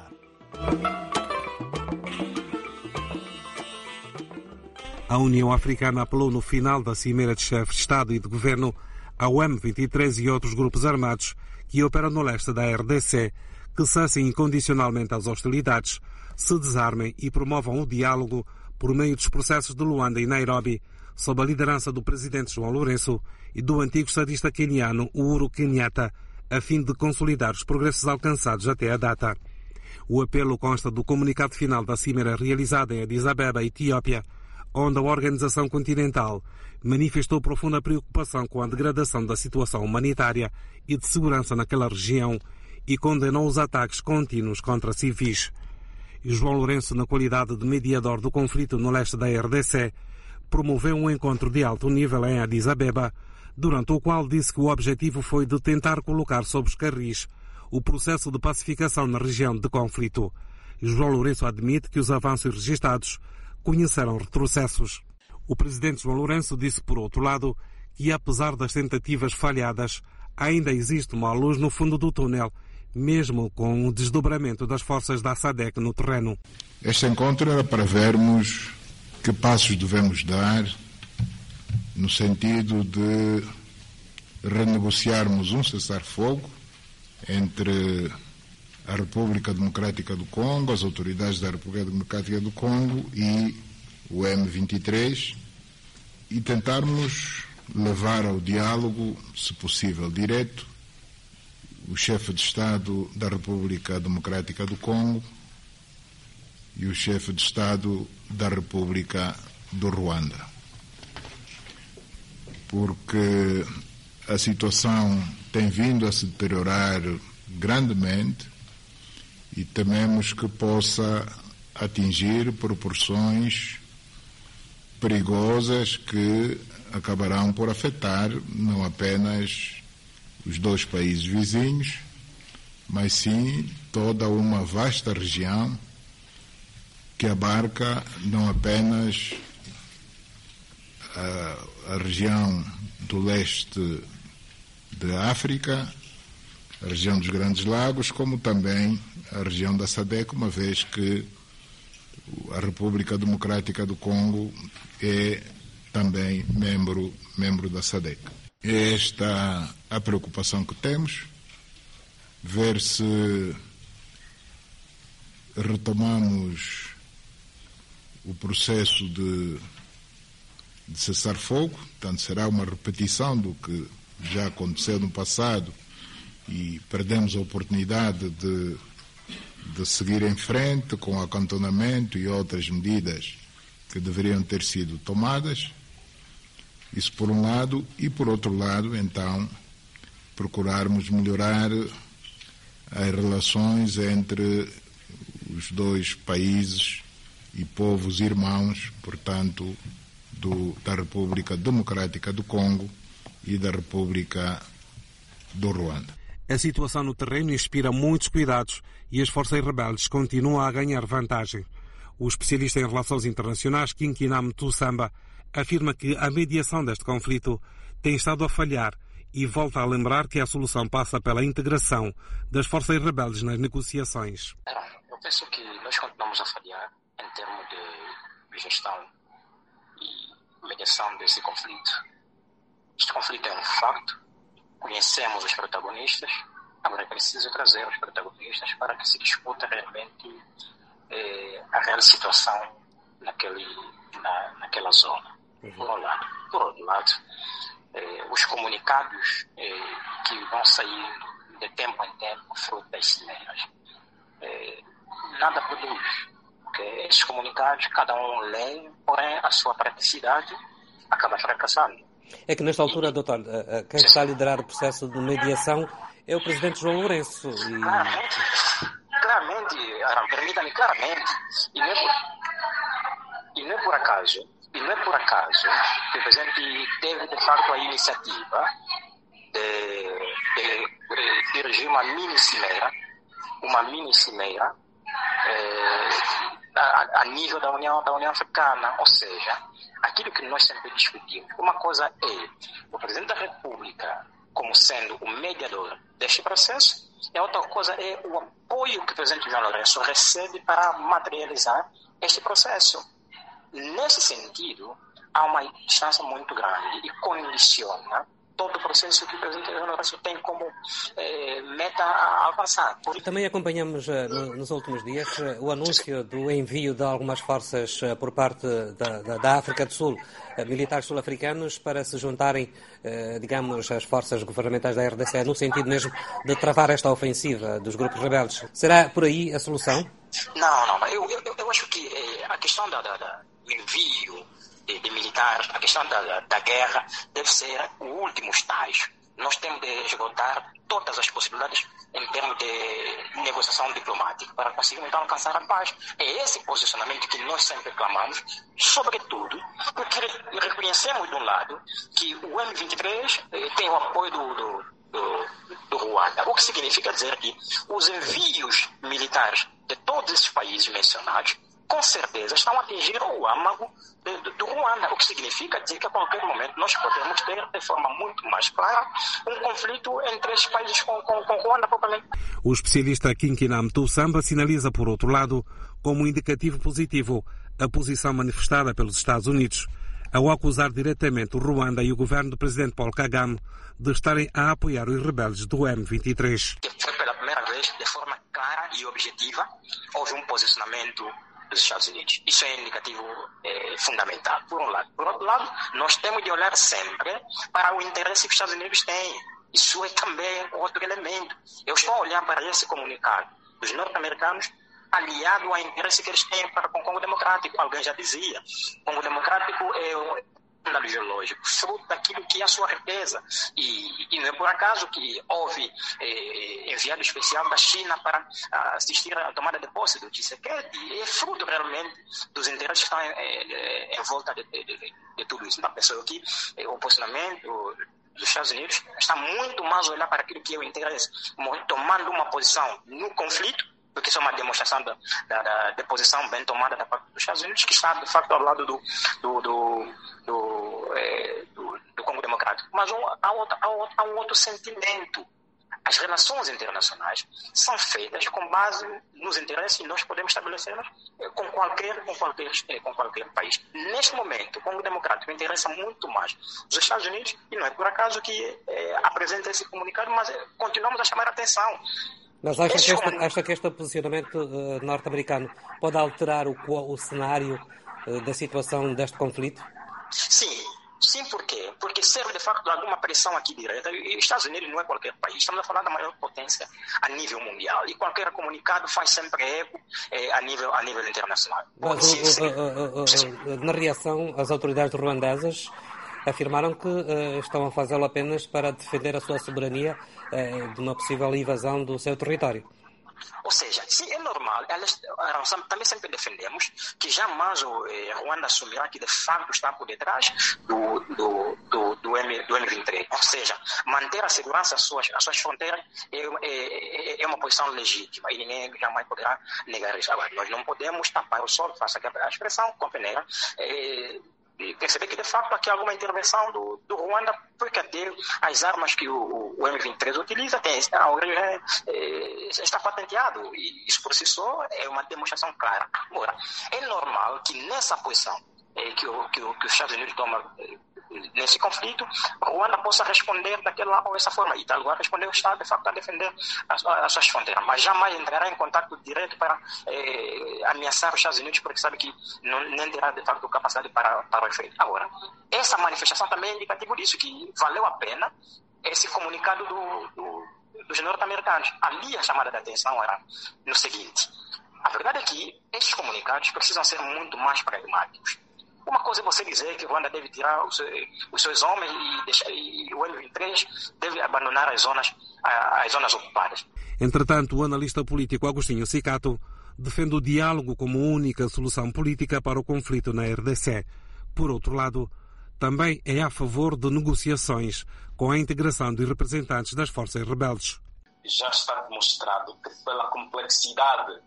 A União Africana apelou no final da Cimeira de Chefes de Estado e de Governo ao M23 e outros grupos armados que operam no leste da RDC que cessem incondicionalmente as hostilidades, se desarmem e promovam o diálogo por meio dos processos de Luanda e Nairobi, sob a liderança do presidente João Lourenço e do antigo estadista queniano Uhuru Kenyatta, a fim de consolidar os progressos alcançados até a data. O apelo consta do comunicado final da cimeira realizada em Addis Abeba, Etiópia, onde a Organização Continental manifestou profunda preocupação com a degradação da situação humanitária e de segurança naquela região e condenou os ataques contínuos contra civis. E João Lourenço, na qualidade de mediador do conflito no leste da RDC, promoveu um encontro de alto nível em Addis Abeba, durante o qual disse que o objetivo foi de tentar colocar sob os carris o processo de pacificação na região de conflito. João Lourenço admite que os avanços registados conheceram retrocessos. O presidente João Lourenço disse, por outro lado, que apesar das tentativas falhadas, ainda existe uma luz no fundo do túnel, mesmo com o desdobramento das forças da SADC no terreno. Este encontro era para vermos que passos devemos dar no sentido de renegociarmos um cessar-fogo entre a República Democrática do Congo, as autoridades da República Democrática do Congo e o M23 e tentarmos levar ao diálogo, se possível direto, o chefe de Estado da República Democrática do Congo e o chefe de Estado da República do Ruanda. Porque a situação tem vindo a se deteriorar grandemente e tememos que possa atingir proporções perigosas que acabarão por afetar não apenas os dois países vizinhos, mas sim toda uma vasta região que abarca não apenas a região do leste da África, a região dos Grandes Lagos, como também a região da SADC, uma vez que a República Democrática do Congo é também membro da SADC. É esta a preocupação que temos, ver se retomamos o processo de cessar-fogo, portanto será uma repetição do que já aconteceu no passado e perdemos a oportunidade de seguir em frente com o acantonamento e outras medidas que deveriam ter sido tomadas. Isso por um lado, e por outro lado, então, procurarmos melhorar as relações entre os dois países e povos irmãos, portanto, da República Democrática do Congo e da República do Ruanda. A situação no terreno inspira muitos cuidados e as forças rebeldes continuam a ganhar vantagem. O especialista em relações internacionais, Kinkinam Tussamba, afirma que a mediação deste conflito tem estado a falhar e volta a lembrar que a solução passa pela integração das forças rebeldes nas negociações. Eu penso que nós continuamos a falhar em termos de gestão e mediação desse conflito. Este conflito é um facto, conhecemos os protagonistas, agora é preciso trazer os protagonistas para que se discuta realmente a real situação naquela zona, por um lado. Por outro lado, os comunicados que vão sair de tempo em tempo, fruto das cimeiras, nada produz, porque esses comunicados cada um lê, porém a sua praticidade acaba fracassando. É que nesta altura, doutor, quem está a liderar o processo de mediação é o presidente João Lourenço. Claramente, permita-me, claramente, e não é por acaso que o presidente teve de facto a iniciativa de dirigir uma mini cimeira a nível da União Africana, ou seja, aquilo que nós sempre discutimos. Uma coisa é o presidente da República como sendo o mediador deste processo, e a outra coisa é o apoio que o presidente João Lourenço recebe para materializar este processo. Nesse sentido, há uma distância muito grande e condiciona todo o processo que o presidente João Lourenço tem como meta a alcançar. Também acompanhamos nos últimos dias o anúncio do envio de algumas forças por parte da África do Sul, militares sul-africanos, para se juntarem, digamos, às forças governamentais da RDC, no sentido mesmo de travar esta ofensiva dos grupos rebeldes. Será por aí a solução? Não. Eu acho que a questão do envio de militares, a questão da guerra deve ser o último estágio. Nós temos de esgotar todas as possibilidades em termos de negociação diplomática para conseguir então alcançar a paz. É esse posicionamento que nós sempre clamamos, sobretudo porque reconhecemos de um lado que o M23 tem o apoio do Ruanda, o que significa dizer que os envios militares de todos esses países mencionados com certeza estão a atingir o âmago do Ruanda, o que significa dizer que a qualquer momento nós podemos ter de forma muito mais clara um conflito entre esses países com Ruanda propriamente. O especialista Kinkinam Toussamba sinaliza, por outro lado, como indicativo positivo a posição manifestada pelos Estados Unidos, ao acusar diretamente o Ruanda e o governo do presidente Paul Kagame de estarem a apoiar os rebeldes do M23. Foi pela primeira vez, de forma clara e objetiva, houve um posicionamento dos Estados Unidos. Isso é indicativo fundamental, por um lado. Por outro lado, nós temos de olhar sempre para o interesse que os Estados Unidos têm. Isso é também outro elemento. Eu estou a olhar para esse comunicado dos norte-americanos aliado ao interesse que eles têm para com o Congo Democrático. Alguém já dizia, o Congo Democrático é um escândalo geológico, fruto daquilo que é a sua riqueza. E não é por acaso que houve enviado especial da China para assistir à tomada de posse do Tshisekedi. É fruto realmente dos interesses que estão em volta de tudo isso. Então, pensou que o posicionamento dos Estados Unidos está muito mais a olhar para aquilo que é o interesse, tomando uma posição no conflito, porque isso é uma demonstração da posição bem tomada da parte dos Estados Unidos, que está, de facto, ao lado do Congo Democrático. Mas há um outro sentimento. As relações internacionais são feitas com base nos interesses que nós podemos estabelecer com qualquer país. Neste momento, o Congo Democrático interessa muito mais os Estados Unidos, e não é por acaso que apresenta esse comunicado, mas continuamos a chamar a atenção. Mas acha que este posicionamento norte-americano pode alterar o cenário da situação deste conflito? Sim, por quê? Porque serve de facto de alguma pressão aqui direta. E os Estados Unidos não é qualquer país, estamos a falar da maior potência a nível mundial. E qualquer comunicado faz sempre eco a nível internacional. Mas na reação, as autoridades ruandesas afirmaram que estão a fazê-lo apenas para defender a sua soberania de uma possível invasão do seu território. Ou seja, sim, é normal. Nós também sempre defendemos que jamais o Ruanda assumirá que de facto está por detrás do M23. Ou seja, manter a segurança às suas fronteiras é uma posição legítima e ninguém jamais poderá negar isso. Agora, nós não podemos tapar o sol, faça a expressão, com peneira, e perceber que de facto aqui há alguma intervenção do Ruanda, porque até as armas que o M23 utiliza está patenteado, e isso por si só é uma demonstração clara. Agora, é normal que nessa posição que os Estados Unidos tomam nesse conflito, Ruanda possa responder daquela ou essa forma. E tal lugar responder o Estado, de facto, a defender as suas fronteiras. Mas jamais entrará em contato direto para ameaçar os Estados Unidos, porque sabe que nem terá, de facto, capacidade para o efeito. Agora, essa manifestação também é indicativo disso, que valeu a pena esse comunicado dos norte-americanos. Ali a chamada de atenção era no seguinte: a verdade é que esses comunicados precisam ser muito mais pragmáticos. Uma coisa é você dizer que Ruanda deve tirar os seus homens e o M23 deve abandonar as zonas ocupadas. Entretanto, o analista político Agostinho Sicato defende o diálogo como única solução política para o conflito na RDC. Por outro lado, também é a favor de negociações com a integração de representantes das forças rebeldes. Já está demonstrado que pela complexidade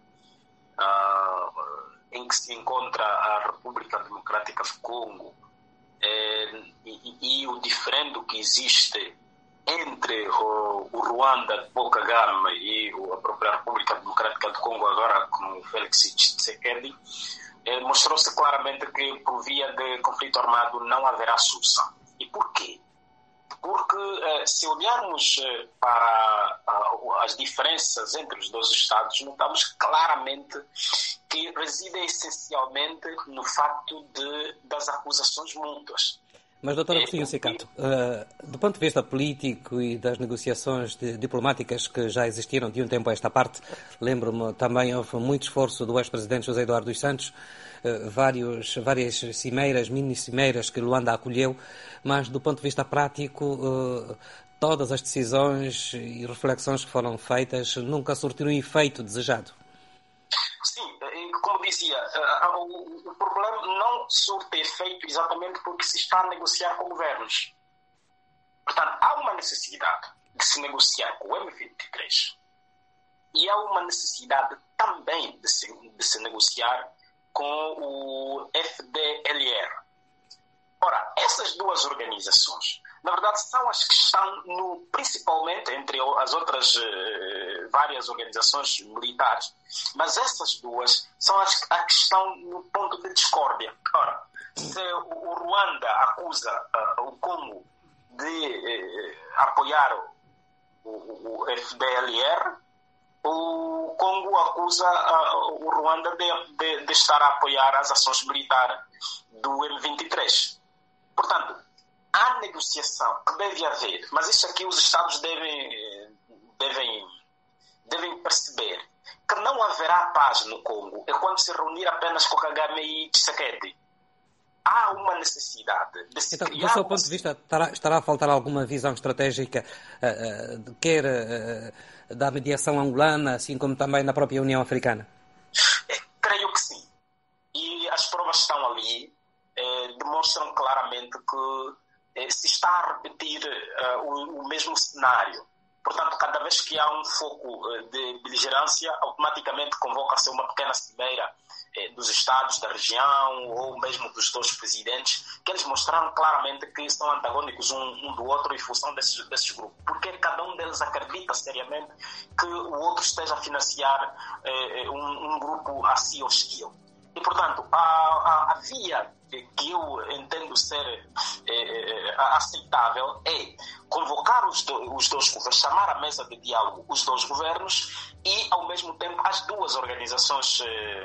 em que se encontra a República Democrática do Congo e o diferendo que existe entre o Ruanda de Paul Kagame e a própria República Democrática do Congo agora com o Félix Tshisekedi, mostrou-se claramente que por via de conflito armado não haverá solução. E por quê? Porque se olharmos para as diferenças entre os dois Estados, notamos claramente que residem essencialmente no facto das acusações mútuas. Mas, Dr. Agostinho Cicato, do ponto de vista político e das negociações diplomáticas que já existiram de um tempo a esta parte, lembro-me também, houve muito esforço do ex-presidente José Eduardo dos Santos, várias cimeiras, mini-cimeiras que Luanda acolheu, mas do ponto de vista prático, todas as decisões e reflexões que foram feitas nunca surtiram o efeito desejado. Sim, como dizia, o problema não surte efeito exatamente porque se está a negociar com governos. Portanto, há uma necessidade de se negociar com o M23 e há uma necessidade também de se negociar com o FDLR. Ora, essas duas organizações, na verdade, são as que estão principalmente entre as outras várias organizações militares, mas essas duas são as que estão no ponto de discórdia. Ora, se o Ruanda acusa o Congo de apoiar o FDLR, o Congo acusa o Ruanda de estar a apoiar as ações militares do M23. Portanto, há negociação que deve haver, mas isso aqui os Estados devem perceber que não haverá paz no Congo quando se reunir apenas com Kagame e Tshisekedi. Há uma necessidade de se criar... Do seu ponto de vista, estará a faltar alguma visão estratégica, quer da mediação angolana, assim como também na própria União Africana? Creio que sim. E as provas estão ali, demonstram claramente que se está a repetir o mesmo cenário. Portanto, cada vez que há um foco de beligerância, automaticamente convoca-se uma pequena cimeira dos Estados, da região, ou mesmo dos dois presidentes, que eles mostraram claramente que são antagônicos um do outro em função desses grupos. Porque cada um deles acredita seriamente que o outro esteja a financiar um grupo a si hostil. E, portanto, a via que eu entendo ser aceitável é convocar os dois governos, chamar à mesa de diálogo os dois governos e, ao mesmo tempo, as duas organizações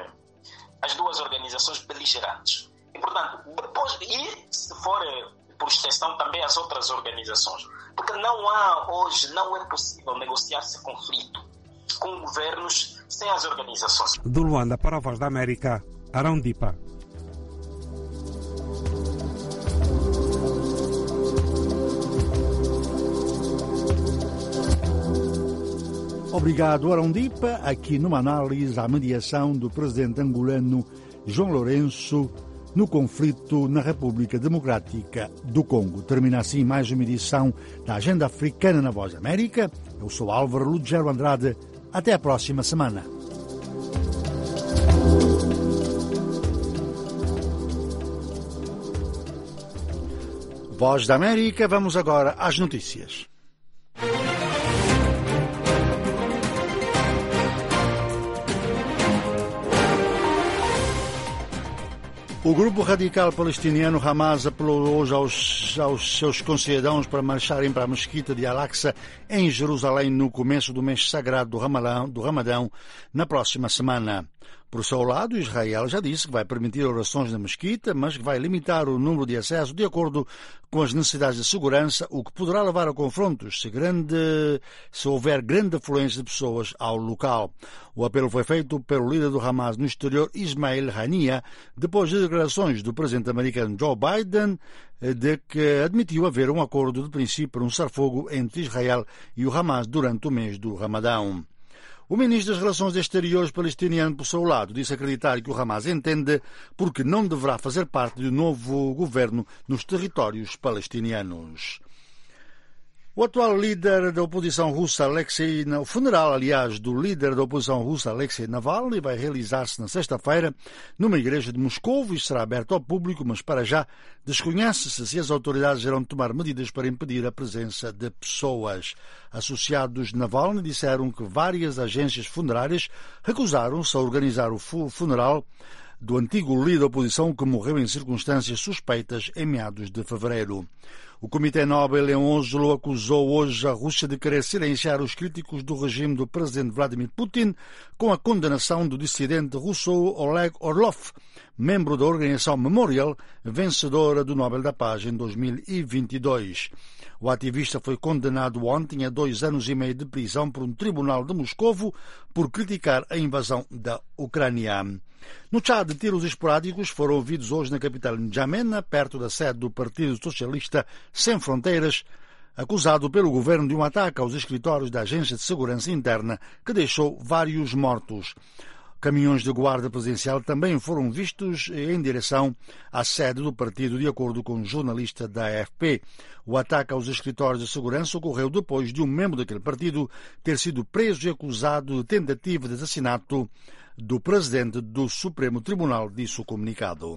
beligerantes. E, portanto, depois, e se for por extensão também as outras organizações, porque não é possível negociar esse conflito com governos sem as organizações. Do Luanda para a Voz da América, Arão Dipa. Obrigado, Arão Dipa, aqui numa análise à mediação do presidente angolano João Lourenço no conflito na República Democrática do Congo. Termina assim mais uma edição da Agenda Africana na Voz da América. Eu sou Álvaro Lugero Andrade. Até a próxima semana. Voz da América, vamos agora às notícias. O grupo radical palestiniano Hamas apelou hoje aos seus concidadãos para marcharem para a mesquita de Al-Aqsa em Jerusalém no começo do mês sagrado do Ramadão na próxima semana. Por seu lado, Israel já disse que vai permitir orações na mesquita, mas que vai limitar o número de acesso de acordo com as necessidades de segurança, o que poderá levar a confrontos se houver grande afluência de pessoas ao local. O apelo foi feito pelo líder do Hamas no exterior, Ismail Haniyeh, depois de declarações do presidente americano Joe Biden, de que admitiu haver um acordo de princípio para um cessar-fogo entre Israel e o Hamas durante o mês do Ramadão. O ministro das Relações Exteriores palestiniano, por seu lado, disse acreditar que o Hamas entende porque não deverá fazer parte do novo governo nos territórios palestinianos. O atual líder da oposição russa, o funeral, aliás, do líder da oposição russa, Alexei Navalny, vai realizar-se na sexta-feira numa igreja de Moscou e será aberto ao público, mas para já desconhece-se se as autoridades irão tomar medidas para impedir a presença de pessoas. Associados de Navalny disseram que várias agências funerárias recusaram-se a organizar o funeral do antigo líder da oposição que morreu em circunstâncias suspeitas em meados de fevereiro. O Comitê Nobel em Oslo acusou hoje a Rússia de querer silenciar os críticos do regime do presidente Vladimir Putin com a condenação do dissidente russo Oleg Orlov, membro da organização Memorial, vencedora do Nobel da Paz em 2022. O ativista foi condenado ontem a 2 anos e meio de prisão por um tribunal de Moscovo por criticar a invasão da Ucrânia. No Tchad, tiros esporádicos foram ouvidos hoje na capital N'Djamena, perto da sede do Partido Socialista Sem Fronteiras, acusado pelo governo de um ataque aos escritórios da Agência de Segurança Interna, que deixou vários mortos. Caminhões de guarda presidencial também foram vistos em direção à sede do partido, de acordo com um jornalista da AFP. O ataque aos escritórios de segurança ocorreu depois de um membro daquele partido ter sido preso e acusado de tentativa de assassinato do presidente do Supremo Tribunal, disse o comunicado.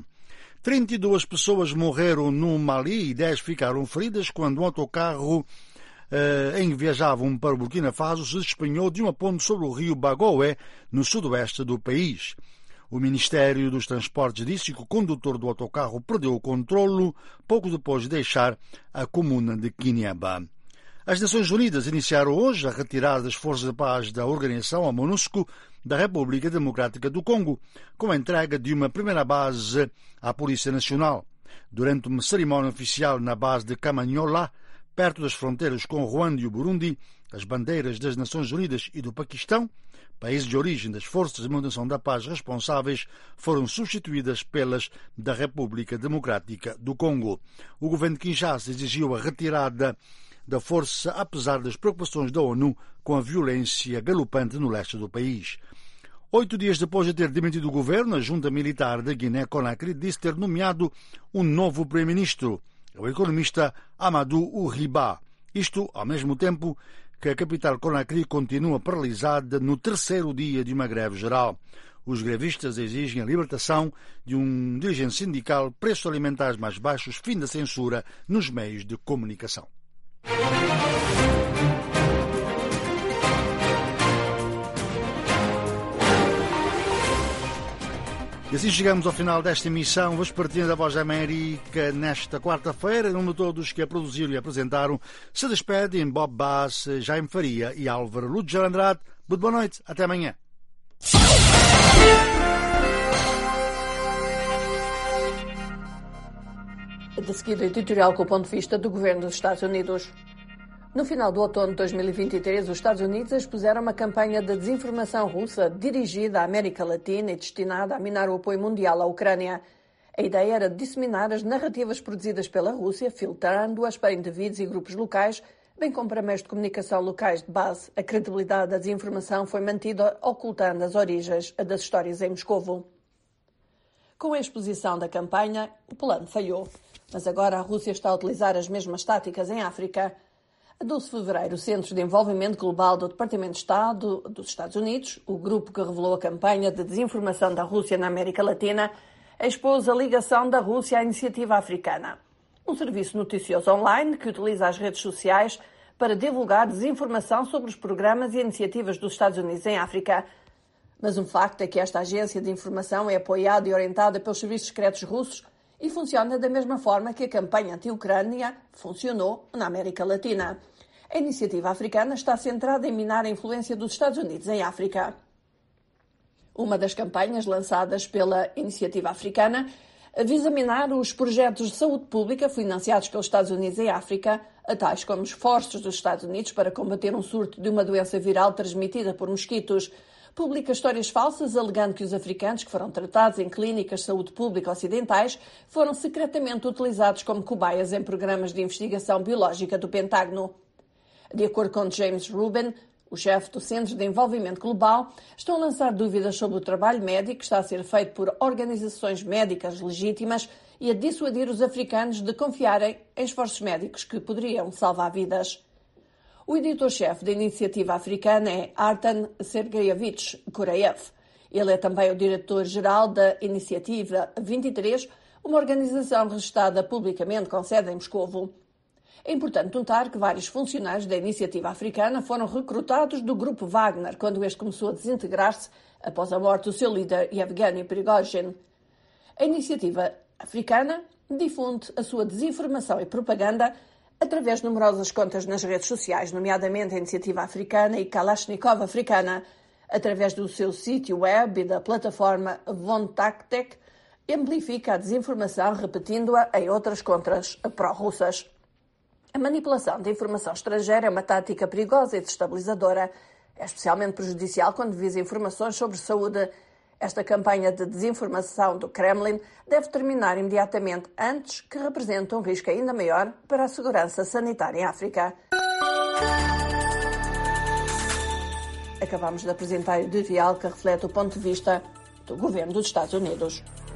32 pessoas morreram no Mali e 10 ficaram feridas quando um autocarro em que viajavam para o Burkina Faso se despenhou de uma ponte sobre o rio Bagoé, no sudoeste do país. O Ministério dos Transportes disse que o condutor do autocarro perdeu o controlo pouco depois de deixar a comuna de Quinéba. As Nações Unidas iniciaram hoje a retirada das forças de paz da organização, a MONUSCO, da República Democrática do Congo, com a entrega de uma primeira base à Polícia Nacional. Durante uma cerimónia oficial na base de Kamanyola, perto das fronteiras com Ruanda e o Burundi, as bandeiras das Nações Unidas e do Paquistão, países de origem das forças de manutenção da paz responsáveis, foram substituídas pelas da República Democrática do Congo. O governo de Kinshasa exigiu a retirada da força, apesar das preocupações da ONU com a violência galopante no leste do país. 8 dias depois de ter demitido o governo, a junta militar da Guiné-Conakry disse ter nomeado um novo primeiro-ministro, o economista Amadou Ouriba. Isto ao mesmo tempo que a capital Conakry continua paralisada no 3º dia de uma greve geral. Os grevistas exigem a libertação de um dirigente sindical, preços alimentares mais baixos, fim da censura nos meios de comunicação. E assim chegamos ao final desta emissão vespertina da Voz da América nesta quarta-feira. Em nome de todos que a produziram e apresentaram, se despedem Bob Bass, Jaime Faria e Álvaro Lúcio Andrade. Muito boa noite, até amanhã. De seguida, editorial com o ponto de vista do governo dos Estados Unidos. No final do outono de 2023, os Estados Unidos expuseram uma campanha de desinformação russa dirigida à América Latina e destinada a minar o apoio mundial à Ucrânia. A ideia era disseminar as narrativas produzidas pela Rússia, filtrando-as para indivíduos e grupos locais, bem como para meios de comunicação locais de base. A credibilidade da desinformação foi mantida ocultando as origens das histórias em Moscovo. Com a exposição da campanha, o plano falhou. Mas agora a Rússia está a utilizar as mesmas táticas em África. A 12 de fevereiro, o Centro de Envolvimento Global do Departamento de Estado dos Estados Unidos, o grupo que revelou a campanha de desinformação da Rússia na América Latina, expôs a ligação da Rússia à Iniciativa Africana, um serviço noticioso online que utiliza as redes sociais para divulgar desinformação sobre os programas e iniciativas dos Estados Unidos em África. Mas um facto é que esta agência de informação é apoiada e orientada pelos serviços secretos russos e funciona da mesma forma que a campanha anti-Ucrânia funcionou na América Latina. A iniciativa africana está centrada em minar a influência dos Estados Unidos em África. Uma das campanhas lançadas pela iniciativa africana visa minar os projetos de saúde pública financiados pelos Estados Unidos em África, tais como os esforços dos Estados Unidos para combater um surto de uma doença viral transmitida por mosquitos. Publica histórias falsas alegando que os africanos que foram tratados em clínicas de saúde pública ocidentais foram secretamente utilizados como cobaias em programas de investigação biológica do Pentágono. De acordo com James Rubin, o chefe do Centro de Envolvimento Global, estão a lançar dúvidas sobre o trabalho médico que está a ser feito por organizações médicas legítimas e a dissuadir os africanos de confiarem em esforços médicos que poderiam salvar vidas. O editor-chefe da iniciativa africana é Artan Sergeyevich Kuraev. Ele é também o diretor-geral da Iniciativa 23, uma organização registrada publicamente com sede em Moscovo. É importante notar que vários funcionários da iniciativa africana foram recrutados do grupo Wagner quando este começou a desintegrar-se após a morte do seu líder Yevgeny Prigozhin. A iniciativa africana difunde a sua desinformação e propaganda através de numerosas contas nas redes sociais, nomeadamente a Iniciativa Africana e Kalashnikov Africana, através do seu sítio web e da plataforma Vontaktek, amplifica a desinformação repetindo-a em outras contas pró-russas. A manipulação de informação estrangeira é uma tática perigosa e desestabilizadora. É especialmente prejudicial quando visa informações sobre saúde. Esta campanha de desinformação do Kremlin deve terminar imediatamente, antes que represente um risco ainda maior para a segurança sanitária em África. Acabamos de apresentar o editorial que reflete o ponto de vista do governo dos Estados Unidos.